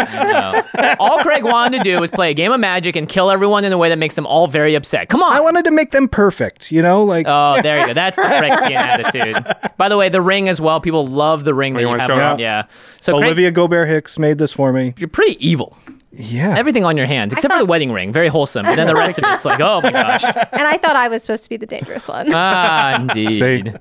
All Craig wanted to do was play a game of Magic and kill everyone in a way that makes them all very upset. Come on. I wanted to make them perfect, like... Oh, there you go. That's the Phyrexian attitude. By the way, the ring as well. People love the ring that you want to have show it on. off? Yeah. So Olivia Gobert Hicks made this for me. You're pretty evil. Yeah. Everything on your hands, except for the wedding ring. Very wholesome. And then the rest of it's like, oh my gosh. And I thought I was supposed to be the dangerous one. Ah, indeed.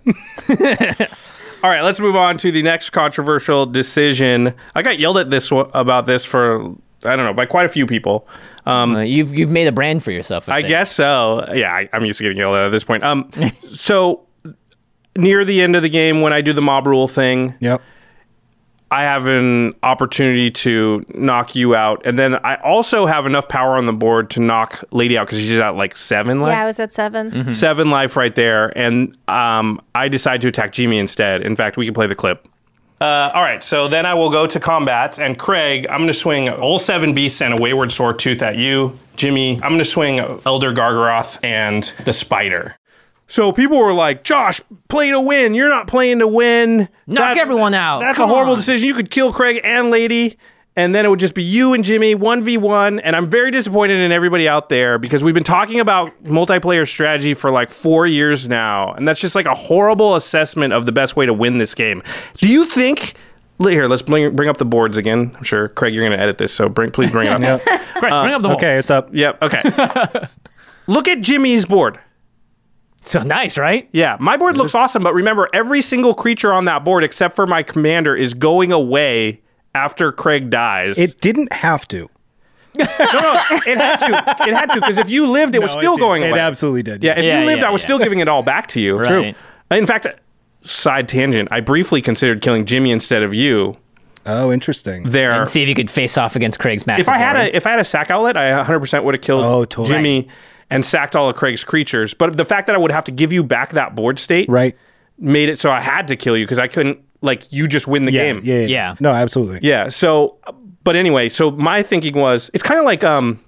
All right, let's move on to the next controversial decision. I got yelled at about this for, I don't know, by quite a few people. You've made a brand for yourself. I guess so. Yeah, I'm used to getting yelled at this point. So near the end of the game, when I do the mob rule thing, yep, I have an opportunity to knock you out, and then I also have enough power on the board to knock Lady out because she's at like 7 life. Yeah, I was at 7. Mm-hmm. 7 life right there, and I decide to attack Jimmy instead. In fact, we can play the clip. All right, so then I will go to combat, and Craig, I'm going to swing all 7 beasts and a Wayward Sword Tooth at you. Jimmy, I'm going to swing Elder Gargaroth and the Spider. So people were like, Josh, play to win. You're not playing to win. Knock everyone out. That's Come a horrible on. decision. You could kill Craig and Lady, and then it would just be you and Jimmy, 1v1. And I'm very disappointed in everybody out there because we've been talking about multiplayer strategy for like 4 years now. And that's just like a horrible assessment of the best way to win this game. Do you think... Here, let's bring up the boards again. I'm sure, Craig, you're going to edit this, so please bring it up. Craig, bring up the board. Okay, it's up. Yep, okay. Look at Jimmy's board. So nice, right? Yeah, my board looks awesome, but remember, every single creature on that board, except for my commander, is going away after Craig dies. It didn't have to. No, it had to. It had to, because if you lived, it was still going away. It absolutely did. Yeah, if you lived, I was still giving it all back to you. Right. True. In fact, side tangent, I briefly considered killing Jimmy instead of you. Oh, interesting. There. And see if you could face off against Craig's massive If I had board. a sack outlet, I 100% would have killed Jimmy and sacked all of Craig's creatures. But the fact that I would have to give you back that board state made it so I had to kill you because I couldn't, you just win the game. Yeah. No, absolutely. Yeah. So, but anyway, so my thinking was, it's kind of like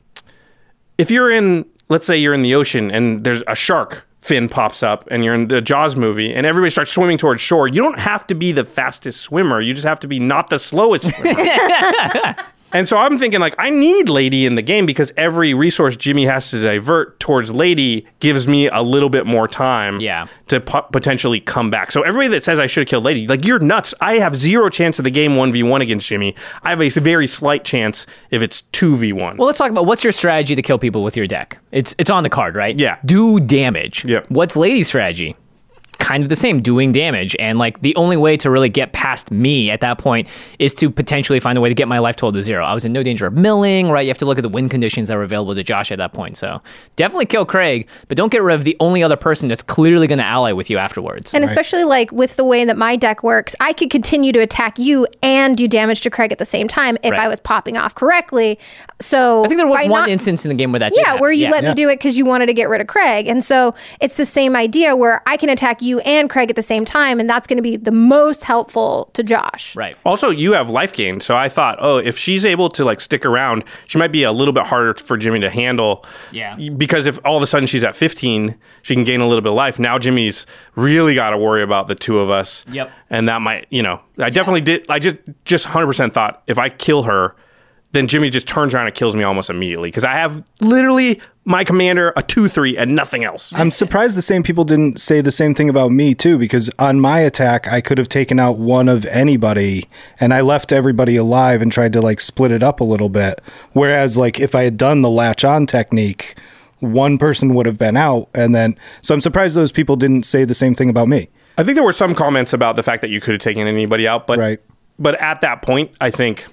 if you're in, let's say you're in the ocean and there's a shark fin pops up and you're in the Jaws movie and everybody starts swimming towards shore. You don't have to be the fastest swimmer. You just have to be not the slowest swimmer. And so I'm thinking, I need Lady in the game because every resource Jimmy has to divert towards Lady gives me a little bit more time to potentially come back. So everybody that says I should have killed Lady, you're nuts. I have 0 chance of the game 1v1 against Jimmy. I have a very slight chance if it's 2v1. Well, let's talk about what's your strategy to kill people with your deck. It's on the card, right? Yeah. Do damage. Yeah. What's Lady's strategy? Kind of the same, doing damage. And the only way to really get past me at that point is to potentially find a way to get my life total to 0. I was in no danger of milling, right? You have to look at the win conditions that were available to Josh at that point. So definitely kill Craig, but don't get rid of the only other person that's clearly going to ally with you afterwards. And especially with the way that my deck works, I could continue to attack you and do damage to Craig at the same time if I was popping off correctly. So I think there was one instance in the game where that where you let me do it because you wanted to get rid of Craig. And so it's the same idea where I can attack you and Craig at the same time, and that's going to be the most helpful to Josh. Right. Also, you have life gain, so I thought, if she's able to stick around, she might be a little bit harder for Jimmy to handle. Yeah. Because if all of a sudden she's at 15, she can gain a little bit of life. Now Jimmy's really got to worry about the 2 of us. Yep. And that might, I definitely did. I just 100% thought if I kill her, then Jimmy just turns around and kills me almost immediately because I have literally my commander, a 2/3, and nothing else. I'm surprised the same people didn't say the same thing about me too, because on my attack, I could have taken out one of anybody and I left everybody alive and tried to like split it up a little bit. Whereas like if I had done the latch on technique, one person would have been out. And then, so I'm surprised those people didn't say the same thing about me. I think there were some comments about the fact that you could have taken anybody out, but but at that point, I think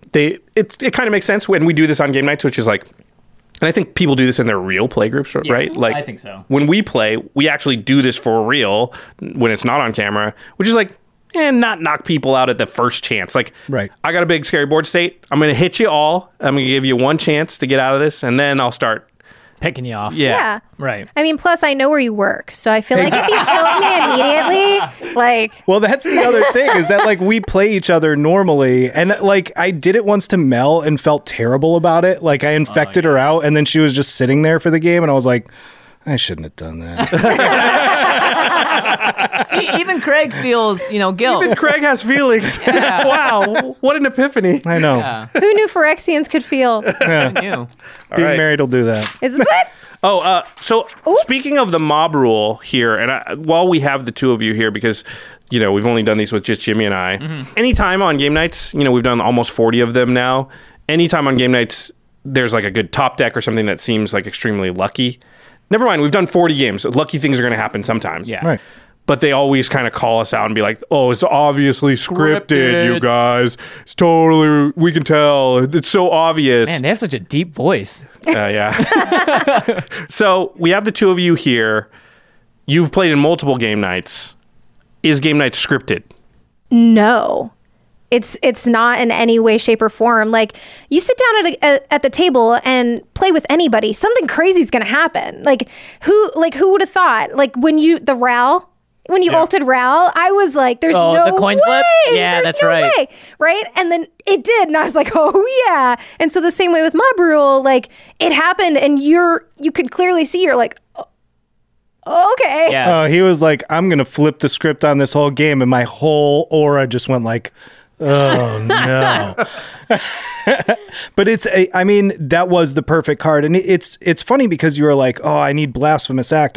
it kind of makes sense when we do this on game nights, which is like, and I think people do this in their real play groups, right? Like, I think so. When we play, we actually do this for real when it's not on camera, which is like, not knock people out at the first chance. Like, I got a big scary board state. I'm going to hit you all. I'm going to give you one chance to get out of this, and then I'll start picking you off. Yeah. Right. I mean, plus I know where you work, so I feel like if you killed me immediately, like... Well, that's the other thing, is that, like, we play each other normally, and, like, I did it once to Mel and felt terrible about it. Like, I infected her out, and then she was just sitting there for the game, and I was like, I shouldn't have done that. See, even Craig feels, guilt. Even Craig has feelings. Yeah. Wow, what an epiphany. I know. Yeah. Who knew Phyrexians could feel? Yeah. Who knew? Being married will do that. Is this it? So speaking of the mob rule here, and while we have the two of you here, because we've only done these with just Jimmy and I. Anytime on game nights, we've done almost 40 of them now. Anytime on game nights, there's like a good top deck or something that seems like extremely lucky. Never mind, we've done 40 games. Lucky things are going to happen sometimes. Yeah. Right. But they always kind of call us out and be like, oh, it's obviously scripted, you guys. It's totally, we can tell. It's so obvious. Man, they have such a deep voice. Yeah. So we have the two of you here. You've played in multiple game nights. Is game night scripted? No. It's not in any way, shape, or form. Like, you sit down at the table and play with anybody, something crazy is going to happen. Like, who would have thought? Like, when you ulted Ral, I was like, there's no the coin way. flip? Yeah, there's that's no right. way. Right? And then it did. And I was like, oh, yeah. And so the same way with Mob Rule, like, it happened and you could clearly see, you're like, okay. Yeah. He was like, I'm going to flip the script on this whole game. And my whole aura just went like, oh no. But that was the perfect card. And it's funny because you were like, oh, I need Blasphemous Act.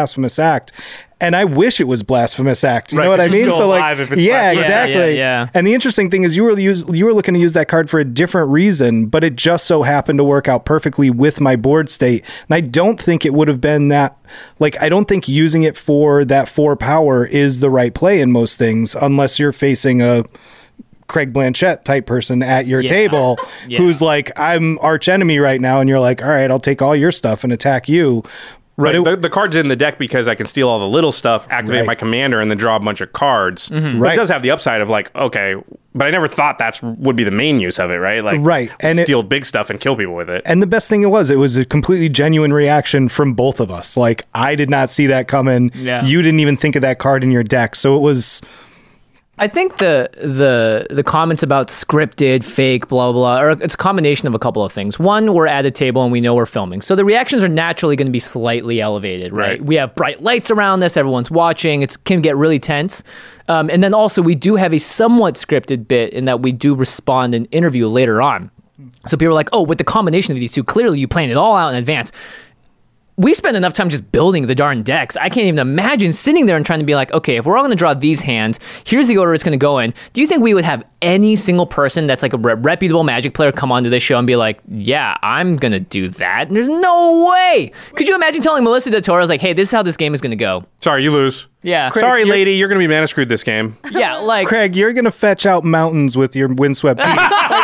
And I wish it was Blasphemous Act. You know what I mean? So like, yeah, exactly. Yeah. And the interesting thing is you were looking to use that card for a different reason, but it just so happened to work out perfectly with my board state. And I don't think it would have been that, like, I don't think using it for that 4 power is the right play in most things, unless you're facing a Craig Blanchett type person at your table who's like, I'm arch enemy right now. And you're like, all right, I'll take all your stuff and attack you. Right. The card's in the deck because I can steal all the little stuff, activate my commander, and then draw a bunch of cards. Mm-hmm. But it does have the upside of like, okay, but I never thought would be the main use of it, right? Like, and steal big stuff and kill people with it. And the best thing it was a completely genuine reaction from both of us. Like, I did not see that coming. Yeah. You didn't even think of that card in your deck. So it was... I think the comments about scripted, fake, blah, blah, blah, it's a combination of a couple of things. One, we're at a table and we know we're filming. So the reactions are naturally going to be slightly elevated, right? We have bright lights around us. Everyone's watching. It can get really tense. And then also we do have a somewhat scripted bit in that we do respond and interview later on. So people are like, oh, with the combination of these two, clearly you planned it all out in advance. We spend enough time just building the darn decks. I can't even imagine sitting there and trying to be like, okay, if we're all going to draw these hands, here's the order it's going to go in. Do you think we would have any single person that's like a reputable Magic player come onto this show and be like, yeah, I'm going to do that? And there's no way. Could you imagine telling Melissa DeToro, like, hey, this is how this game is going to go? Sorry, you lose. Yeah. Craig, sorry, lady, you're going to be mana screwed this game. Yeah, like... Craig, you're going to fetch out mountains with your windswept team.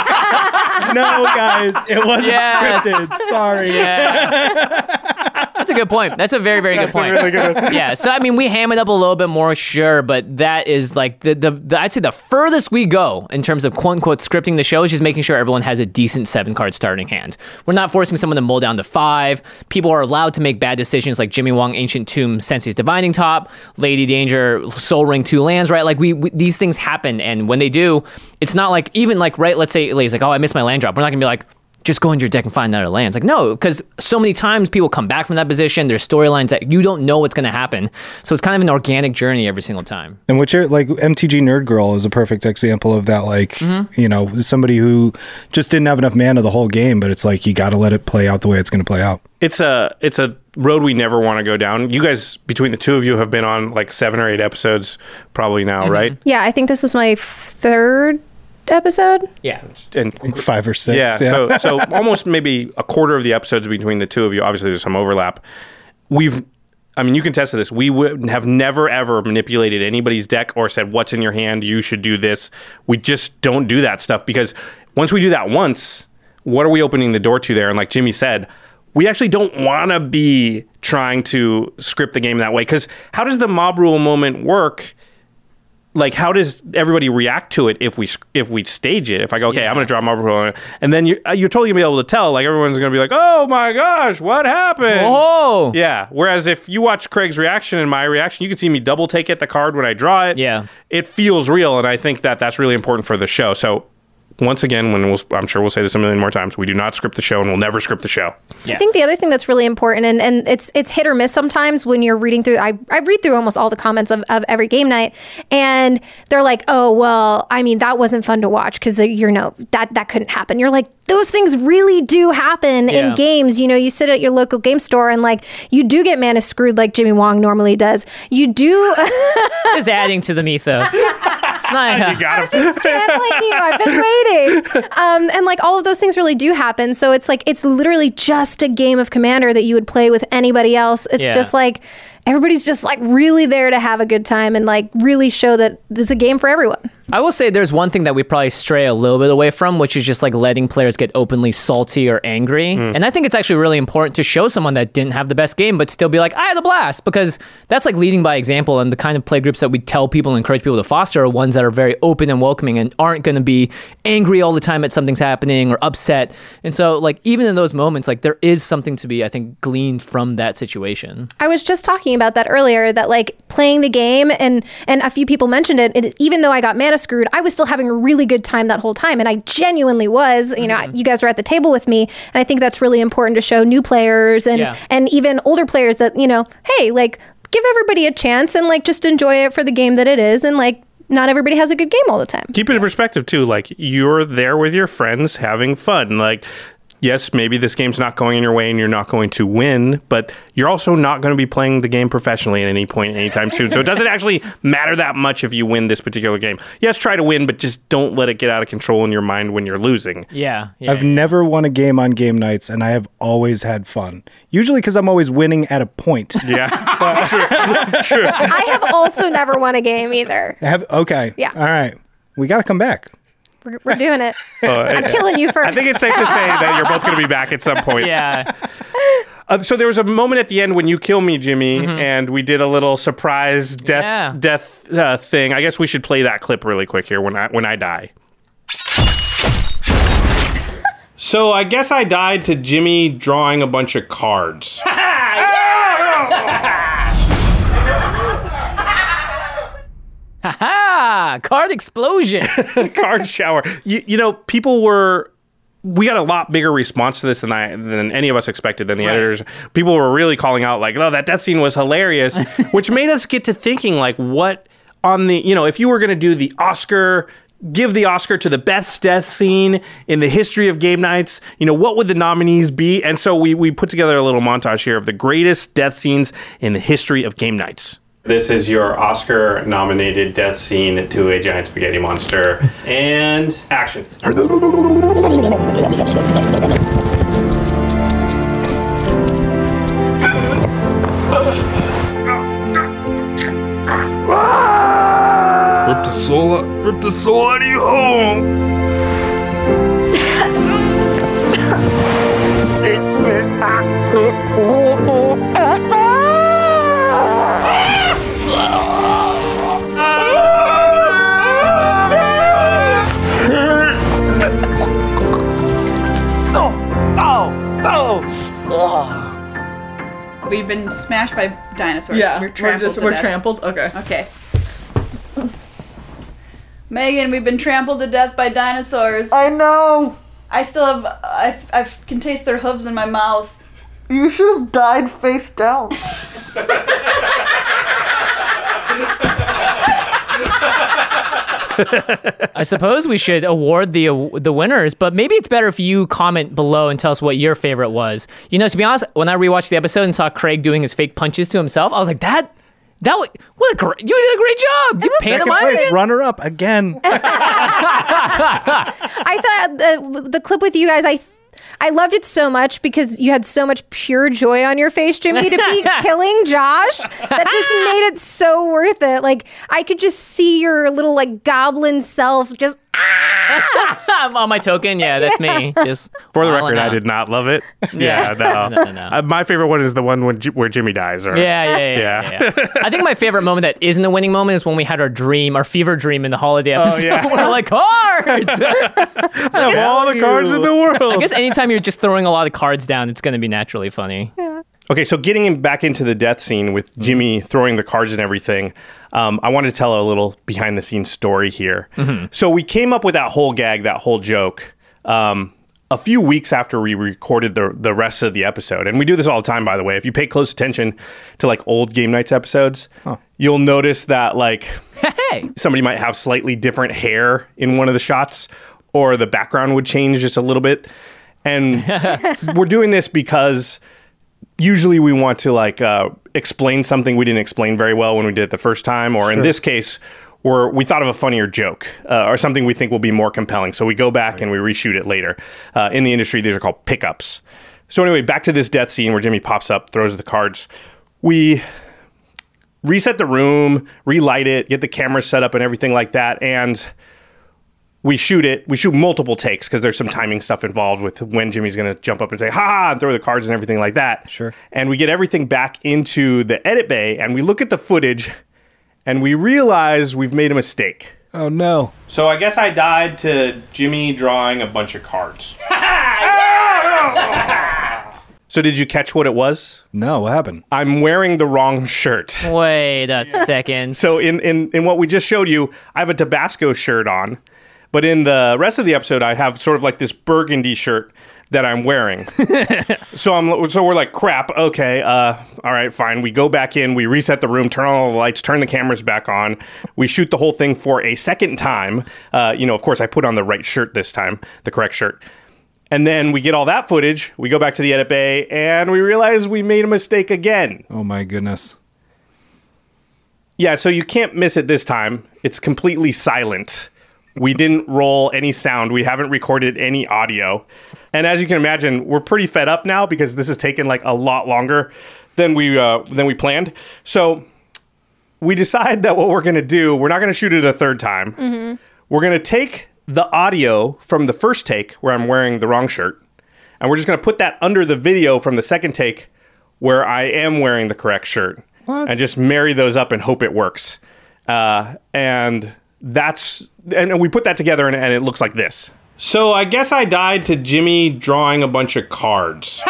No, guys, it wasn't scripted. Sorry. Yeah. That's a good point. That's a very, very good point. Really good one. Yeah. So, I mean, we ham it up a little bit more, sure, but that is like the I'd say the furthest we go in terms of quote unquote scripting the show is just making sure everyone has a decent 7-card starting hand. We're not forcing someone to mull down to 5. People are allowed to make bad decisions like Jimmy Wong, Ancient Tomb, Sensei's Divining Top, Lady Danger, Soul Ring 2 lands, right? Like we these things happen, and when they do, it's not like even like, right, let's say Lady's like, oh, I missed my land drop. We're not gonna be like, just go into your deck and find another land. It's like, no, because so many times people come back from that position. There's storylines that you don't know what's going to happen. So it's kind of an organic journey every single time. And which are like MTG Nerd Girl is a perfect example of that. Like, you know, somebody who just didn't have enough mana the whole game, but it's like, you got to let it play out the way it's going to play out. It's a road we never want to go down. You guys, between the two of you, have been on like 7 or 8 episodes probably now, right? Yeah, I think this is my 3rd episode. Yeah. And 5 or 6. Yeah. So almost maybe a quarter of the episodes between the two of you. Obviously, there's some overlap. You can test to this. We have never, ever manipulated anybody's deck or said, what's in your hand? You should do this. We just don't do that stuff because once we do that once, what are we opening the door to there? And like Jimmy said, we actually don't want to be trying to script the game that way. Because how does the mob rule moment work? Like, how does everybody react to it if we stage it? If I go, okay, I'm going to draw mob rule, and then you're totally going to be able to tell. Like, everyone's going to be like, oh my gosh, what happened? Whoa! Yeah. Whereas if you watch Craig's reaction and my reaction, you can see me double take the card when I draw it. Yeah. It feels real, and I think that's really important for the show. So, once again, I'm sure we'll say this a million more times, we do not script the show, and we'll never script the show. Yeah. I think the other thing that's really important, and it's hit or miss sometimes when you're reading through, I read through almost all the comments of every game night, and they're like, oh, well, I mean, that wasn't fun to watch because, that couldn't happen. You're like, those things really do happen in games. You know, you sit at your local game store and like, you do get mana screwed like Jimmy Wong normally does. You do. Just adding to the mythos. It's not. You got him. I was just channeling you. I've been waiting. And like all of those things really do happen. So it's like, it's literally just a game of Commander that you would play with anybody else. It's just like, everybody's just like really there to have a good time and like really show that this is a game for everyone. I will say there's one thing that we probably stray a little bit away from, which is just like letting players get openly salty or angry. And I think it's actually really important to show someone that didn't have the best game, but still be like, I had a blast, because that's like leading by example. And the kind of play groups that we tell people and encourage people to foster are ones that are very open and welcoming and aren't going to be angry all the time at something's happening or upset. And so like, even in those moments, like there is something to be, I think, gleaned from that situation. I was just talking about that earlier, that like playing the game, and a few people mentioned it, even though I got mana screwed, I was still having a really good time that whole time. And I genuinely was, you guys were at the table with me. And I think that's really important to show new players and even older players that, hey, like give everybody a chance and like just enjoy it for the game that it is. And like, not everybody has a good game all the time. Keep it in perspective too. Like, you're there with your friends having fun. Like, yes, maybe this game's not going in your way and you're not going to win, but you're also not going to be playing the game professionally at any point anytime soon. So it doesn't actually matter that much if you win this particular game. Yes, try to win, but just don't let it get out of control in your mind when you're losing. Yeah. I've never won a game on game nights, and I have always had fun. Usually because I'm always winning at a point. Yeah. True. I have also never won a game either. Okay. Yeah. All right. We got to come back. We're doing it. I'm killing you first. I think it's safe to say that you're both going to be back at some point. Yeah. So there was a moment at the end when you kill me, Jimmy, and we did a little surprise death thing. I guess we should play that clip really quick here when I die. So I guess I died to Jimmy drawing a bunch of cards. Ha-ha! Card explosion. Card shower. We got a lot bigger response to this than any of us expected, than the editors. People were really calling out like, oh, that death scene was hilarious, which made us get to thinking like, what on the, if you were going to do the Oscar, give the Oscar to the best death scene in the history of game nights, what would the nominees be? And so we put together a little montage here of the greatest death scenes in the history of game nights. This is your Oscar-nominated death scene to a giant spaghetti monster. And action. Rip the soul out of you home. We've been smashed by dinosaurs. Yeah, we're trampled. We're trampled. Okay. Okay. Megan, we've been trampled to death by dinosaurs. I know. I still have. I can taste their hooves in my mouth. You should have died face down. I suppose we should award the winners, but maybe it's better if you comment below and tell us what your favorite was. You know, to be honest, when I rewatched the episode and saw Craig doing his fake punches to himself, I was like, you did a great job. You Second-place runner-up again. I thought the clip with you guys, I loved it so much because you had so much pure joy on your face, Jimmy, to be killing Josh. That just made it so worth it. Like, I could just see your little, like, goblin self just... On my token, that's me. Just for the record, I did not love it. No. My favorite one is the one where Jimmy dies. Yeah. I think my favorite moment that isn't a winning moment is when we had our fever dream in the holiday episode. We're like, cards! I have all the cards in the world. I guess anytime you're just throwing a lot of cards down, it's going to be naturally funny. Yeah. Okay, so getting him back into the death scene with Jimmy throwing the cards and everything, I wanted to tell a little behind-the-scenes story here. Mm-hmm. So we came up with that whole gag, that whole joke, a few weeks after we recorded the rest of the episode. And we do this all the time, by the way. If you pay close attention to, like, old Game Nights episodes, you'll notice that, like, somebody might have slightly different hair in one of the shots, or the background would change just a little bit. And we're doing this because... usually we want to explain something we didn't explain very well when we did it the first time, or in this case, we thought of a funnier joke or something we think will be more compelling. So we go back and we reshoot it later. In the industry, these are called pickups. So anyway, back to this death scene where Jimmy pops up, throws the cards. We reset the room, relight it, get the camera set up and everything like that, and... we shoot it. We shoot multiple takes because there's some timing stuff involved with when Jimmy's going to jump up and say, ha, and throw the cards and everything like that. Sure. And we get everything back into the edit bay, and we look at the footage, and we realize we've made a mistake. Oh, no. So I guess I died to Jimmy drawing a bunch of cards. So did you catch what it was? No, what happened? I'm wearing the wrong shirt. Wait a second. So in what we just showed you, I have a Tabasco shirt on. But in the rest of the episode, I have sort of like this burgundy shirt that I'm wearing. So we're like, crap, okay, all right, fine. We go back in, we reset the room, turn on all the lights, turn the cameras back on. We shoot the whole thing for a second time. Of course, I put on the right shirt this time, the correct shirt. And then we get all that footage, we go back to the edit bay, and we realize we made a mistake again. Oh my goodness. Yeah, so you can't miss it this time. It's completely silent. We didn't roll any sound. We haven't recorded any audio. And as you can imagine, we're pretty fed up now because this has taken like a lot longer than we planned. So we decide that what we're going to do, we're not going to shoot it a third time. Mm-hmm. We're going to take the audio from the first take where I'm wearing the wrong shirt, and we're just going to put that under the video from the second take where I am wearing the correct shirt. What? And just marry those up and hope it works. And we put that together and it looks like this. So I guess I died to Jimmy drawing a bunch of cards.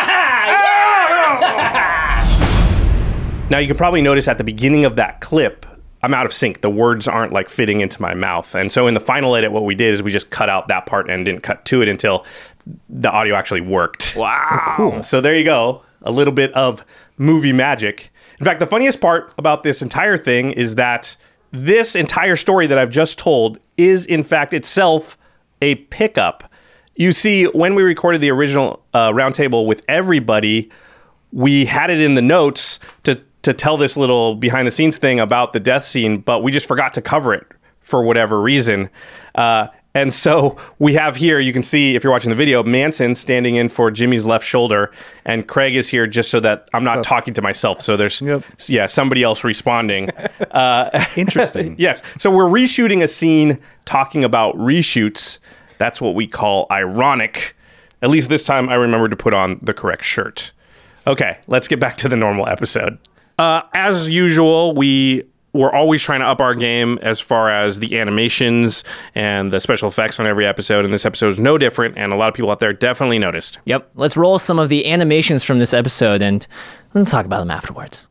Now you can probably notice at the beginning of that clip, I'm out of sync. The words aren't like fitting into my mouth. And so in the final edit, what we did is we just cut out that part and didn't cut to it until the audio actually worked. Wow. Oh, cool. So there you go. A little bit of movie magic. In fact, the funniest part about this entire thing is that this entire story that I've just told is, in fact, itself a pickup. You see, when we recorded the original roundtable with everybody, we had it in the notes to tell this little behind-the-scenes thing about the death scene, but we just forgot to cover it for whatever reason. And so we have here, you can see, if you're watching the video, Manson standing in for Jimmy's left shoulder, and Craig is here just so that I'm not talking to myself. So there's, somebody else responding. Interesting. Yes. So we're reshooting a scene talking about reshoots. That's what we call ironic. At least this time I remembered to put on the correct shirt. Okay, let's get back to the normal episode. As usual, we're always trying to up our game as far as the animations and the special effects on every episode, and this episode is no different, and a lot of people out there definitely noticed. Yep. Let's roll some of the animations from this episode, and let's talk about them afterwards.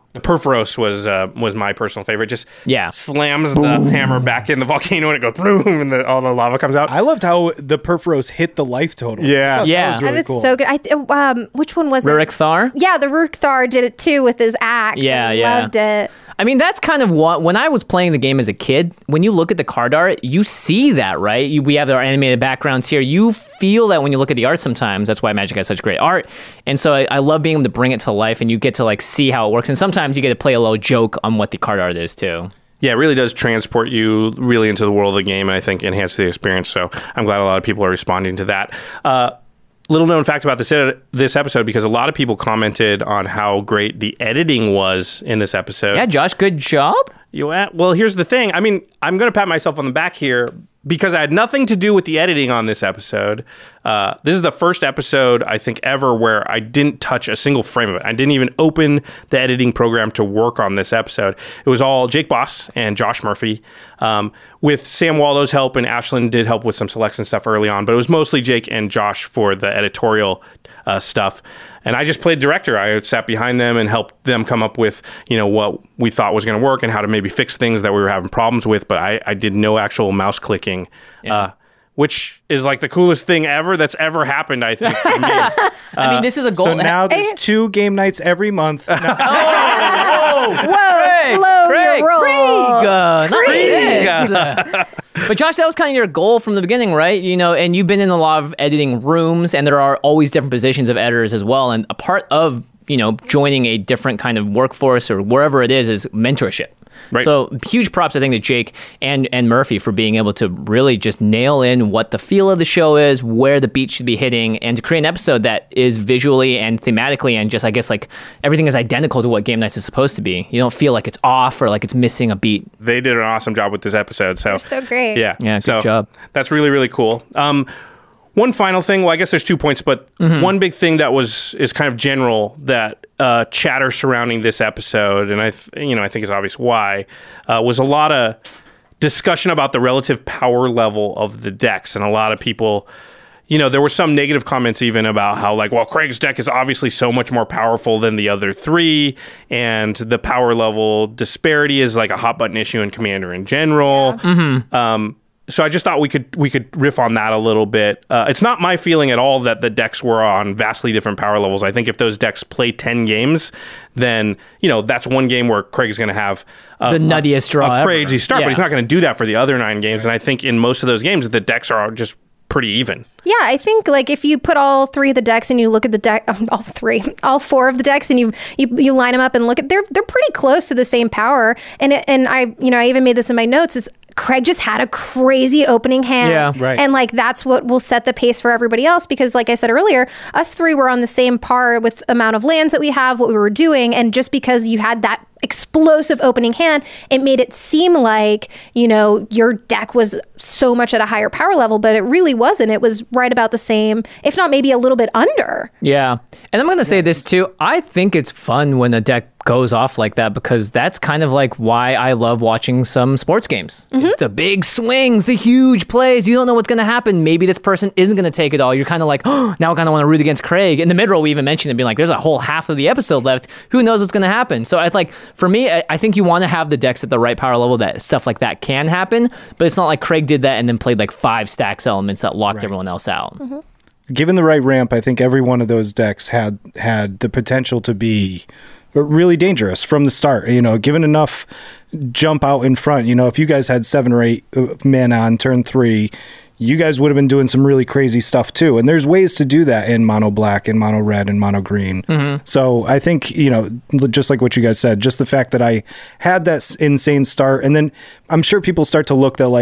The Perforos was my personal favorite. Just slams Boom. the hammer back in the volcano and it goes boom, and all the lava comes out. I loved how the Perforos hit the life total. Yeah. That was really That is cool. so good. Which one was Rurik Thar? it? Yeah, the Rurik Thar did it too with his axe. Yeah, I yeah. loved it. I mean, that's kind of what, when I was playing the game as a kid, when you look at the card art, you see that, right? We have our animated backgrounds here. You feel that when you look at the art sometimes. That's why Magic has such great art. And so I love being able to bring it to life, and you get to like see how it works. And sometimes you get to play a little joke on what the card art is too. Yeah, it really does transport you really into the world of the game, and I think enhance the experience. So I'm glad a lot of people are responding to that. Little known fact about this episode, because a lot of people commented on how great the editing was in this episode. Yeah, Josh, good job. Well, here's the thing. I mean, I'm going to pat myself on the back here because I had nothing to do with the editing on this episode. This is the first episode, I think, ever where I didn't touch a single frame of it. I didn't even open the editing program to work on this episode. It was all Jake Boss and Josh Murphy. With Sam Waldo's help, and Ashlyn did help with some selects and stuff early on, but it was mostly Jake and Josh for the editorial stuff. And I just played director. I sat behind them and helped them come up with, what we thought was going to work and how to maybe fix things that we were having problems with. But I did no actual mouse clicking, which is like the coolest thing ever that's ever happened, I think. To me. I mean, this is a goal. So now there's 2 game nights every month. Whoa, slow your roll. But Josh, that was kind of your goal from the beginning, right? And you've been in a lot of editing rooms, and there are always different positions of editors as well. And a part of, joining a different kind of workforce or wherever it is mentorship. Right. So huge props, I think, to Jake and Murphy for being able to really just nail in what the feel of the show is, where the beat should be hitting, and to create an episode that is visually and thematically and just, I guess, like everything is identical to what Game Nights is supposed to be. You don't feel like it's off or like it's missing a beat. They did an awesome job with this episode. So They're so great. Yeah, good job. That's really, really cool. One final thing. Well, I guess there's 2 points, but one big thing that is kind of general that chatter surrounding this episode, and I think it's obvious why, was a lot of discussion about the relative power level of the decks, and a lot of people, there were some negative comments even about how Craig's deck is obviously so much more powerful than the other 3, and the power level disparity is like a hot button issue in Commander in general. Yeah. So I just thought we could riff on that a little bit. It's not my feeling at all that the decks were on vastly different power levels. I think if those decks play 10 games, then that's one game where Craig's going to have the nuttiest draw a crazy ever. start, but he's not going to do that for the other 9 games. And I think in most of those games, the decks are just pretty even. Yeah, I think if you put all 3 of the decks and you look at the deck, all 4 of the decks, and you line them up and look at, they're pretty close to the same power. And I even made this in my notes. Is Craig just had a crazy opening hand. Yeah, right. And that's what will set the pace for everybody else, because like I said earlier, us 3 were on the same par with amount of lands that we have, what we were doing, and just because you had that explosive opening hand, it made it seem like, your deck was so much at a higher power level, but it really wasn't. It was right about the same, if not maybe a little bit under. Yeah. And I'm going to say this too. I think it's fun when a deck goes off like that, because that's kind of like why I love watching some sports games. It's the big swings, the huge plays. You don't know what's going to happen. Maybe this person isn't going to take it all. You're kind of like, oh, now I kind of want to root against Craig. In the mid-roll, we even mentioned it being like, there's a whole half of the episode left. Who knows what's going to happen? So for me, I think you want to have the decks at the right power level that stuff like that can happen, but it's not like Craig did that and then played 5 stacks elements that locked everyone else out. Given the right ramp, I think every one of those decks had the potential to be really dangerous from the start. Given enough jump out in front, if you guys had 7 or 8 men on turn 3, you guys would have been doing some really crazy stuff too. And there's ways to do that in mono black and mono red and mono green. So I think, just like what you guys said, just the fact that I had that insane start, and then I'm sure people start to look that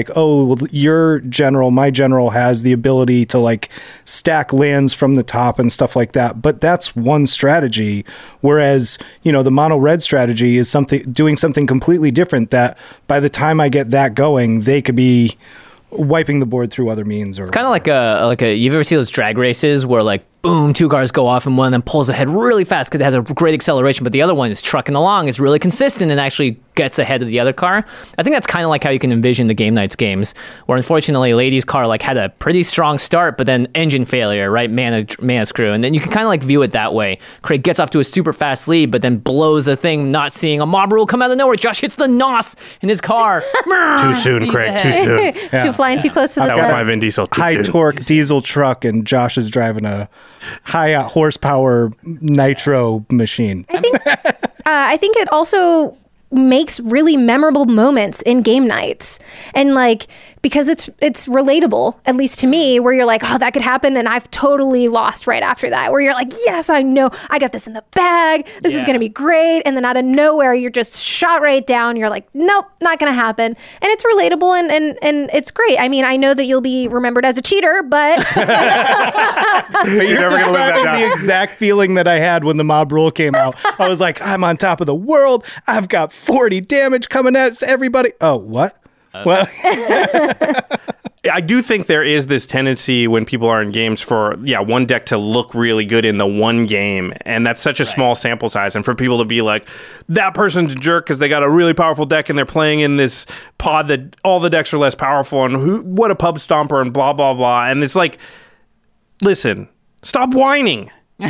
my general has the ability to stack lands from the top and stuff like that. But that's one strategy. Whereas, the mono red strategy is doing something completely different, that by the time I get that going, they could be wiping the board through other means. Or it's kind of like a you've ever seen those drag races where boom, 2 cars go off, and one of them pulls ahead really fast because it has a great acceleration, but the other one is trucking along, is really consistent, and actually gets ahead of the other car. I think that's kind of like how you can envision the Game Nights games, where unfortunately Lady's car like had a pretty strong start, but then engine failure, right? Mana screw. And then you can kind of like view it that way. Craig gets off to a super fast lead, but then blows a thing, not seeing a mob rule come out of nowhere. Josh hits the NOS in his car. Too soon, Craig. Too soon. Too flying too close to the That was my Vin Diesel. Too high soon. torque diesel truck, and Josh is driving a high horsepower nitro machine. I think it also makes really memorable moments in game nights, and like, because it's relatable, at least to me, where you're like, oh, that could happen, and I've totally lost right after that, where you're like, yes, I know, I got this in the bag, this is gonna be great, and then out of nowhere you're just shot right down. You're like, nope, not gonna happen. And it's relatable, and it's great. I mean, I know that you'll be remembered as a cheater, but You're never gonna live that describing down. the exact feeling that I had when the mob rule came out. I was like, I'm on top of the world. I've got 40 damage coming at everybody. Oh, what? Well, I do think there is this tendency when people are in games for, one deck to look really good in the one game. And that's such a small sample size. And for people to be like, that person's a jerk because they got a really powerful deck and they're playing in this pod that all the decks are less powerful, and what a pub stomper and blah, blah, blah. And it's like, listen, stop whining.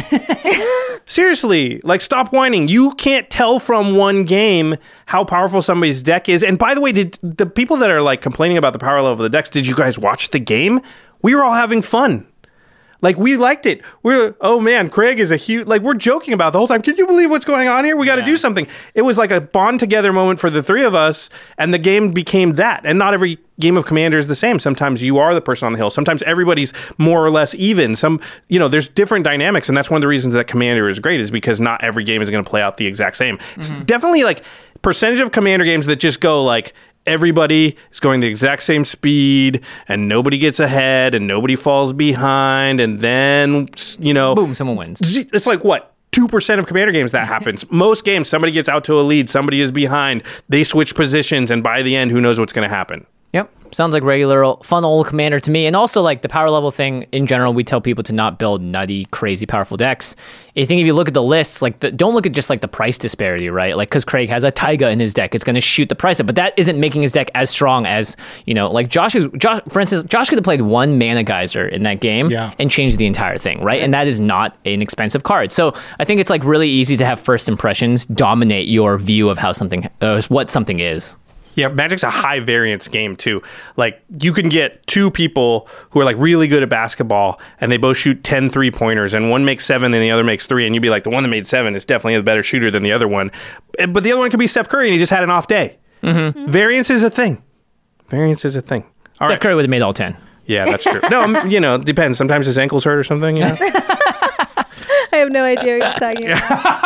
Seriously, like, stop whining. You can't tell from one game how powerful somebody's deck is. And by the way, did the people that are like complaining about the power level of the decks, did you guys watch the game? We were all having fun. Like, we liked it. Oh man, Craig is a huge, like, we're joking about the whole time. Can you believe what's going on here? We got to do something. It was like a bond together moment for the three of us, and the game became that. And not every game of Commander is the same. Sometimes you are the person on the hill. Sometimes everybody's more or less even. There's different dynamics, and that's one of the reasons that Commander is great, is because not every game is going to play out the exact same. It's definitely like percentage of Commander games that just go like, everybody is going the exact same speed, and nobody gets ahead, and nobody falls behind, and then, boom, someone wins. It's like, what? 2% of Commander games that happens. Most games, somebody gets out to a lead, somebody is behind, they switch positions, and by the end, who knows what's going to happen. Yep. Sounds like regular fun old Commander to me. And also, like, the power level thing in general, we tell people to not build nutty, crazy, powerful decks. I think if you look at the lists, like, don't look at just like the price disparity, right? Like, because Craig has a Taiga in his deck, it's going to shoot the price up. But that isn't making his deck as strong as, like Josh, for instance, Josh could have played one Mana Geyser in that game and changed the entire thing, right? And that is not an expensive card. So I think it's like really easy to have first impressions dominate your view of how what something is. Yeah, Magic's a high variance game too. Like, you can get two people who are like really good at basketball, and they both shoot 10 3-pointers, and one makes 7 and the other makes 3, and you'd be like, the one that made 7 is definitely a better shooter than the other one. But the other one could be Steph Curry, and he just had an off day. Mm-hmm. Variance is a thing. Steph Curry would have made all 10. Yeah, that's true. No, depends. Sometimes his ankle's hurt or something. I have no idea what you're talking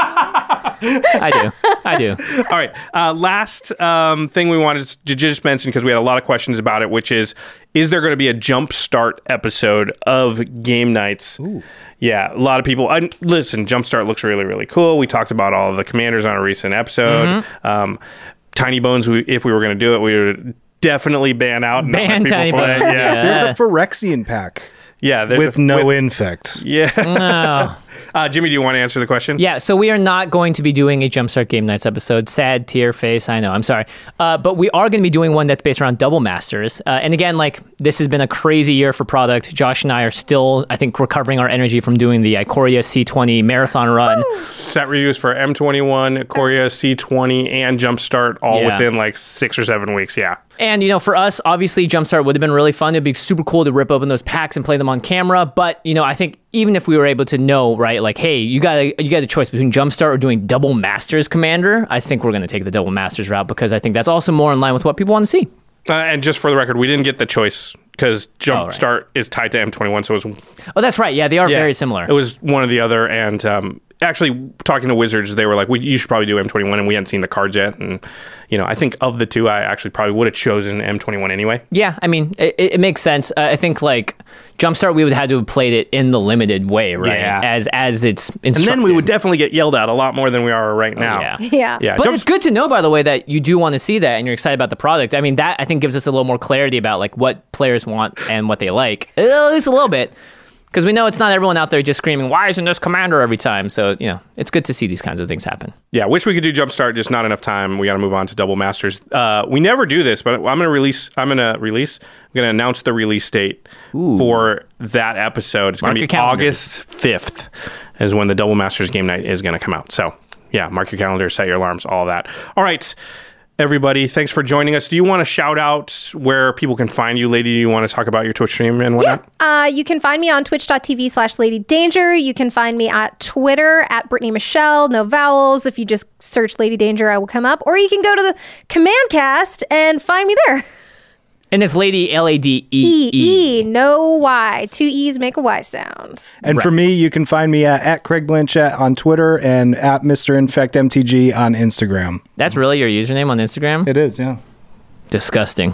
about. I do. All right. Last thing we wanted to just mention, because we had a lot of questions about it, which is there going to be a Jumpstart episode of Game Nights? Ooh. Yeah, a lot of people. Listen, Jumpstart looks really, really cool. We talked about all of the commanders on a recent episode. Mm-hmm. Tiny Bones, if we were going to do it, we would definitely ban out. Ban Tiny Bones. Yeah. There's a Phyrexian pack. Yeah, with no infect. Yeah. No. Jimmy, do you want to answer the question? Yeah, so we are not going to be doing a Jumpstart Game Nights episode. Sad tear face, I know, I'm sorry. But we are going to be doing one that's based around Double Masters. And again, like, this has been a crazy year for product. Josh and I are still, I think, recovering our energy from doing the Ikoria C20 marathon run. Set reviews for M21, Ikoria C20, and Jumpstart all within like 6 or 7 weeks, yeah. And, for us, obviously, Jumpstart would have been really fun. It'd be super cool to rip open those packs and play them on camera. But, I think even if we were able to know, right, like, hey, you got a choice between Jumpstart or doing Double Masters Commander, I think we're going to take the Double Masters route, because I think that's also more in line with what people want to see. And just for the record, we didn't get the choice because Jumpstart is tied to M21, so it was... Oh, that's right. Yeah, they are very similar. It was one or the other, and... Actually, talking to Wizards, they were like, you should probably do M21, and we hadn't seen the cards yet. And, I think of the two, I actually probably would have chosen M21 anyway. Yeah, I mean, it makes sense. I think, like, Jumpstart, we would have had to have played it in the limited way, right? Yeah. As it's instructed. And then we would definitely get yelled at a lot more than we are right now. Yeah. But it's good to know, by the way, that you do want to see that and you're excited about the product. I mean, that, I think, gives us a little more clarity about, like, what players want and what they like. At least a little bit. Because we know it's not everyone out there just screaming, why isn't this Commander every time? So, it's good to see these kinds of things happen. Yeah, wish we could do Jumpstart, just not enough time. We got to move on to Double Masters. We never do this, but I'm going to announce the release date for that episode. It's going to be August 5th is when the Double Masters game night is going to come out. So, yeah, mark your calendar, set your alarms, all that. All right. Everybody, thanks for joining us. Do you want to shout out where people can find you, Lady? Do you want to talk about your Twitch stream and whatnot? Yeah. You can find me on twitch.tv/LadyDanger. You can find me at Twitter at Brittany Michelle, no vowels. If you just search Lady Danger, I will come up. Or you can go to the Command Cast and find me there. And it's Lady Ladee. No Y. 2 E's make a Y sound. And for me, you can find me at Craig Blanchett on Twitter and at Mr. Infect MTG on Instagram. That's really your username on Instagram? It is, yeah. Disgusting.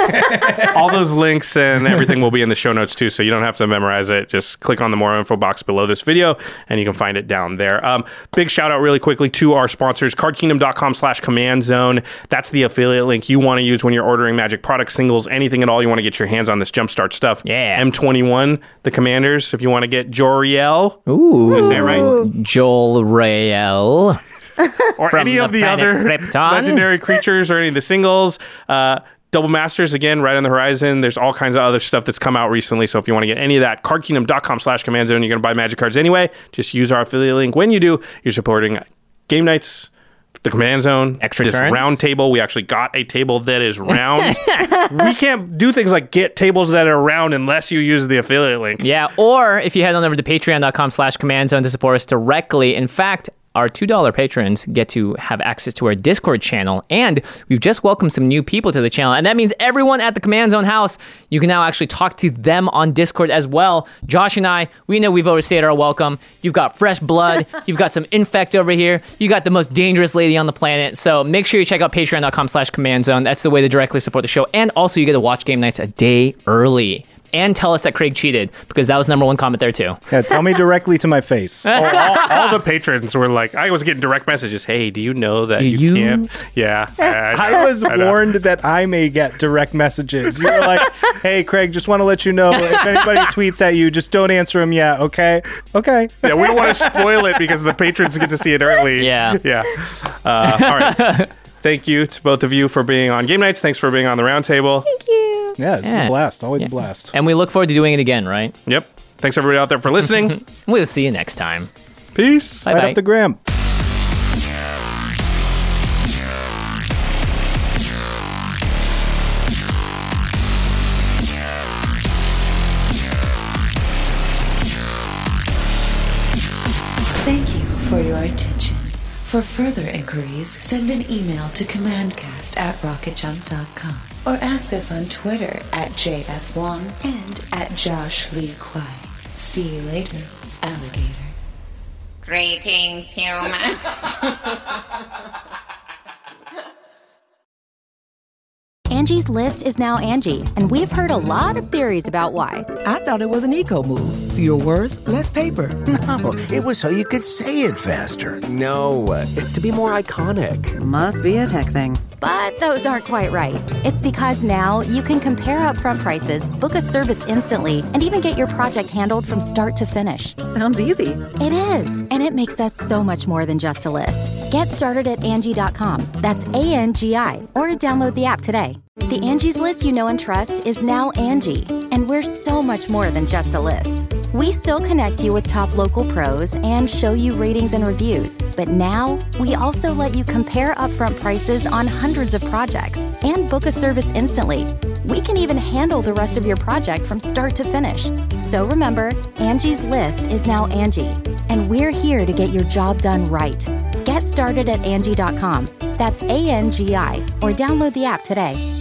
All those links and everything will be in the show notes too, so you don't have to memorize it. Just click on the more info box below this video and you can find it down there. Big shout out really quickly to our sponsors, cardkingdom.com/command zone. That's the affiliate link you want to use when you're ordering Magic products, singles, anything at all. You want to get your hands on this Jumpstart stuff. Yeah. M21, the Commanders, if you want to get Joriel. Ooh. Did I say it right? Joel Rael. Or any of the other Krypton. legendary creatures or any of the singles. Double Masters, again, right on the horizon. There's all kinds of other stuff that's come out recently. So if you want to get any of that, cardkingdom.com/command zone, you're going to buy Magic cards anyway. Just use our affiliate link. When you do, you're supporting game nights, the Command Zone, extra this turns. Round table. We actually got a table that is round. We can't do things like get tables that are round unless you use the affiliate link. Yeah, or if you head on over to patreon.com/command zone to support us directly. In fact, our $2 patrons get to have access to our Discord channel, and we've just welcomed some new people to the channel, and that means everyone at the Command Zone house, you can now actually talk to them on Discord as well. Josh and I, we know we've overstayed our welcome. You've got fresh blood, you've got some infect over here, you got the most dangerous lady on the planet, so make sure you check out patreon.com/command zone. That's the way to directly support the show, and also you get to watch game nights a day early. And tell us that Craig cheated, because that was #1 comment there too. Yeah, tell me directly to my face. All the patrons were like, I was getting direct messages. Hey, do you know that you can't? Yeah. I was warned that I may get direct messages. You were like, hey, Craig, just want to let you know, if anybody tweets at you, just don't answer them yet, okay? Okay. Yeah, we don't want to spoil it because the patrons get to see it early. Yeah. Yeah. All right. Thank you to both of you for being on Game Nights. Thanks for being on the roundtable. Thank you. Yeah, it's a blast. Always a blast. And we look forward to doing it again, right? Yep. Thanks everybody out there for listening. We'll see you next time. Peace. Bye-bye. Light up the gram. Thank you for your attention. For further inquiries, send an email to commandcast@rocketjump.com or ask us on Twitter @JFWong and @JoshLeeQuai. See you later, alligator. Greetings, humans. Angie's List is now Angie, and we've heard a lot of theories about why. I thought it was an eco move. Fewer words, less paper. No, it was so you could say it faster. No, it's to be more iconic. Must be a tech thing. But those aren't quite right. It's because now you can compare upfront prices, book a service instantly, and even get your project handled from start to finish. Sounds easy. It is, and it makes us so much more than just a list. Get started at Angie.com. That's ANGI, or download the app today. The Angie's List you know and trust is now Angie, and we're so much more than just a list. We still connect you with top local pros and show you ratings and reviews, but now we also let you compare upfront prices on hundreds of projects and book a service instantly. We can even handle the rest of your project from start to finish. So remember, Angie's List is now Angie, and we're here to get your job done right. Get started at Angie.com. That's ANGI, or download the app today.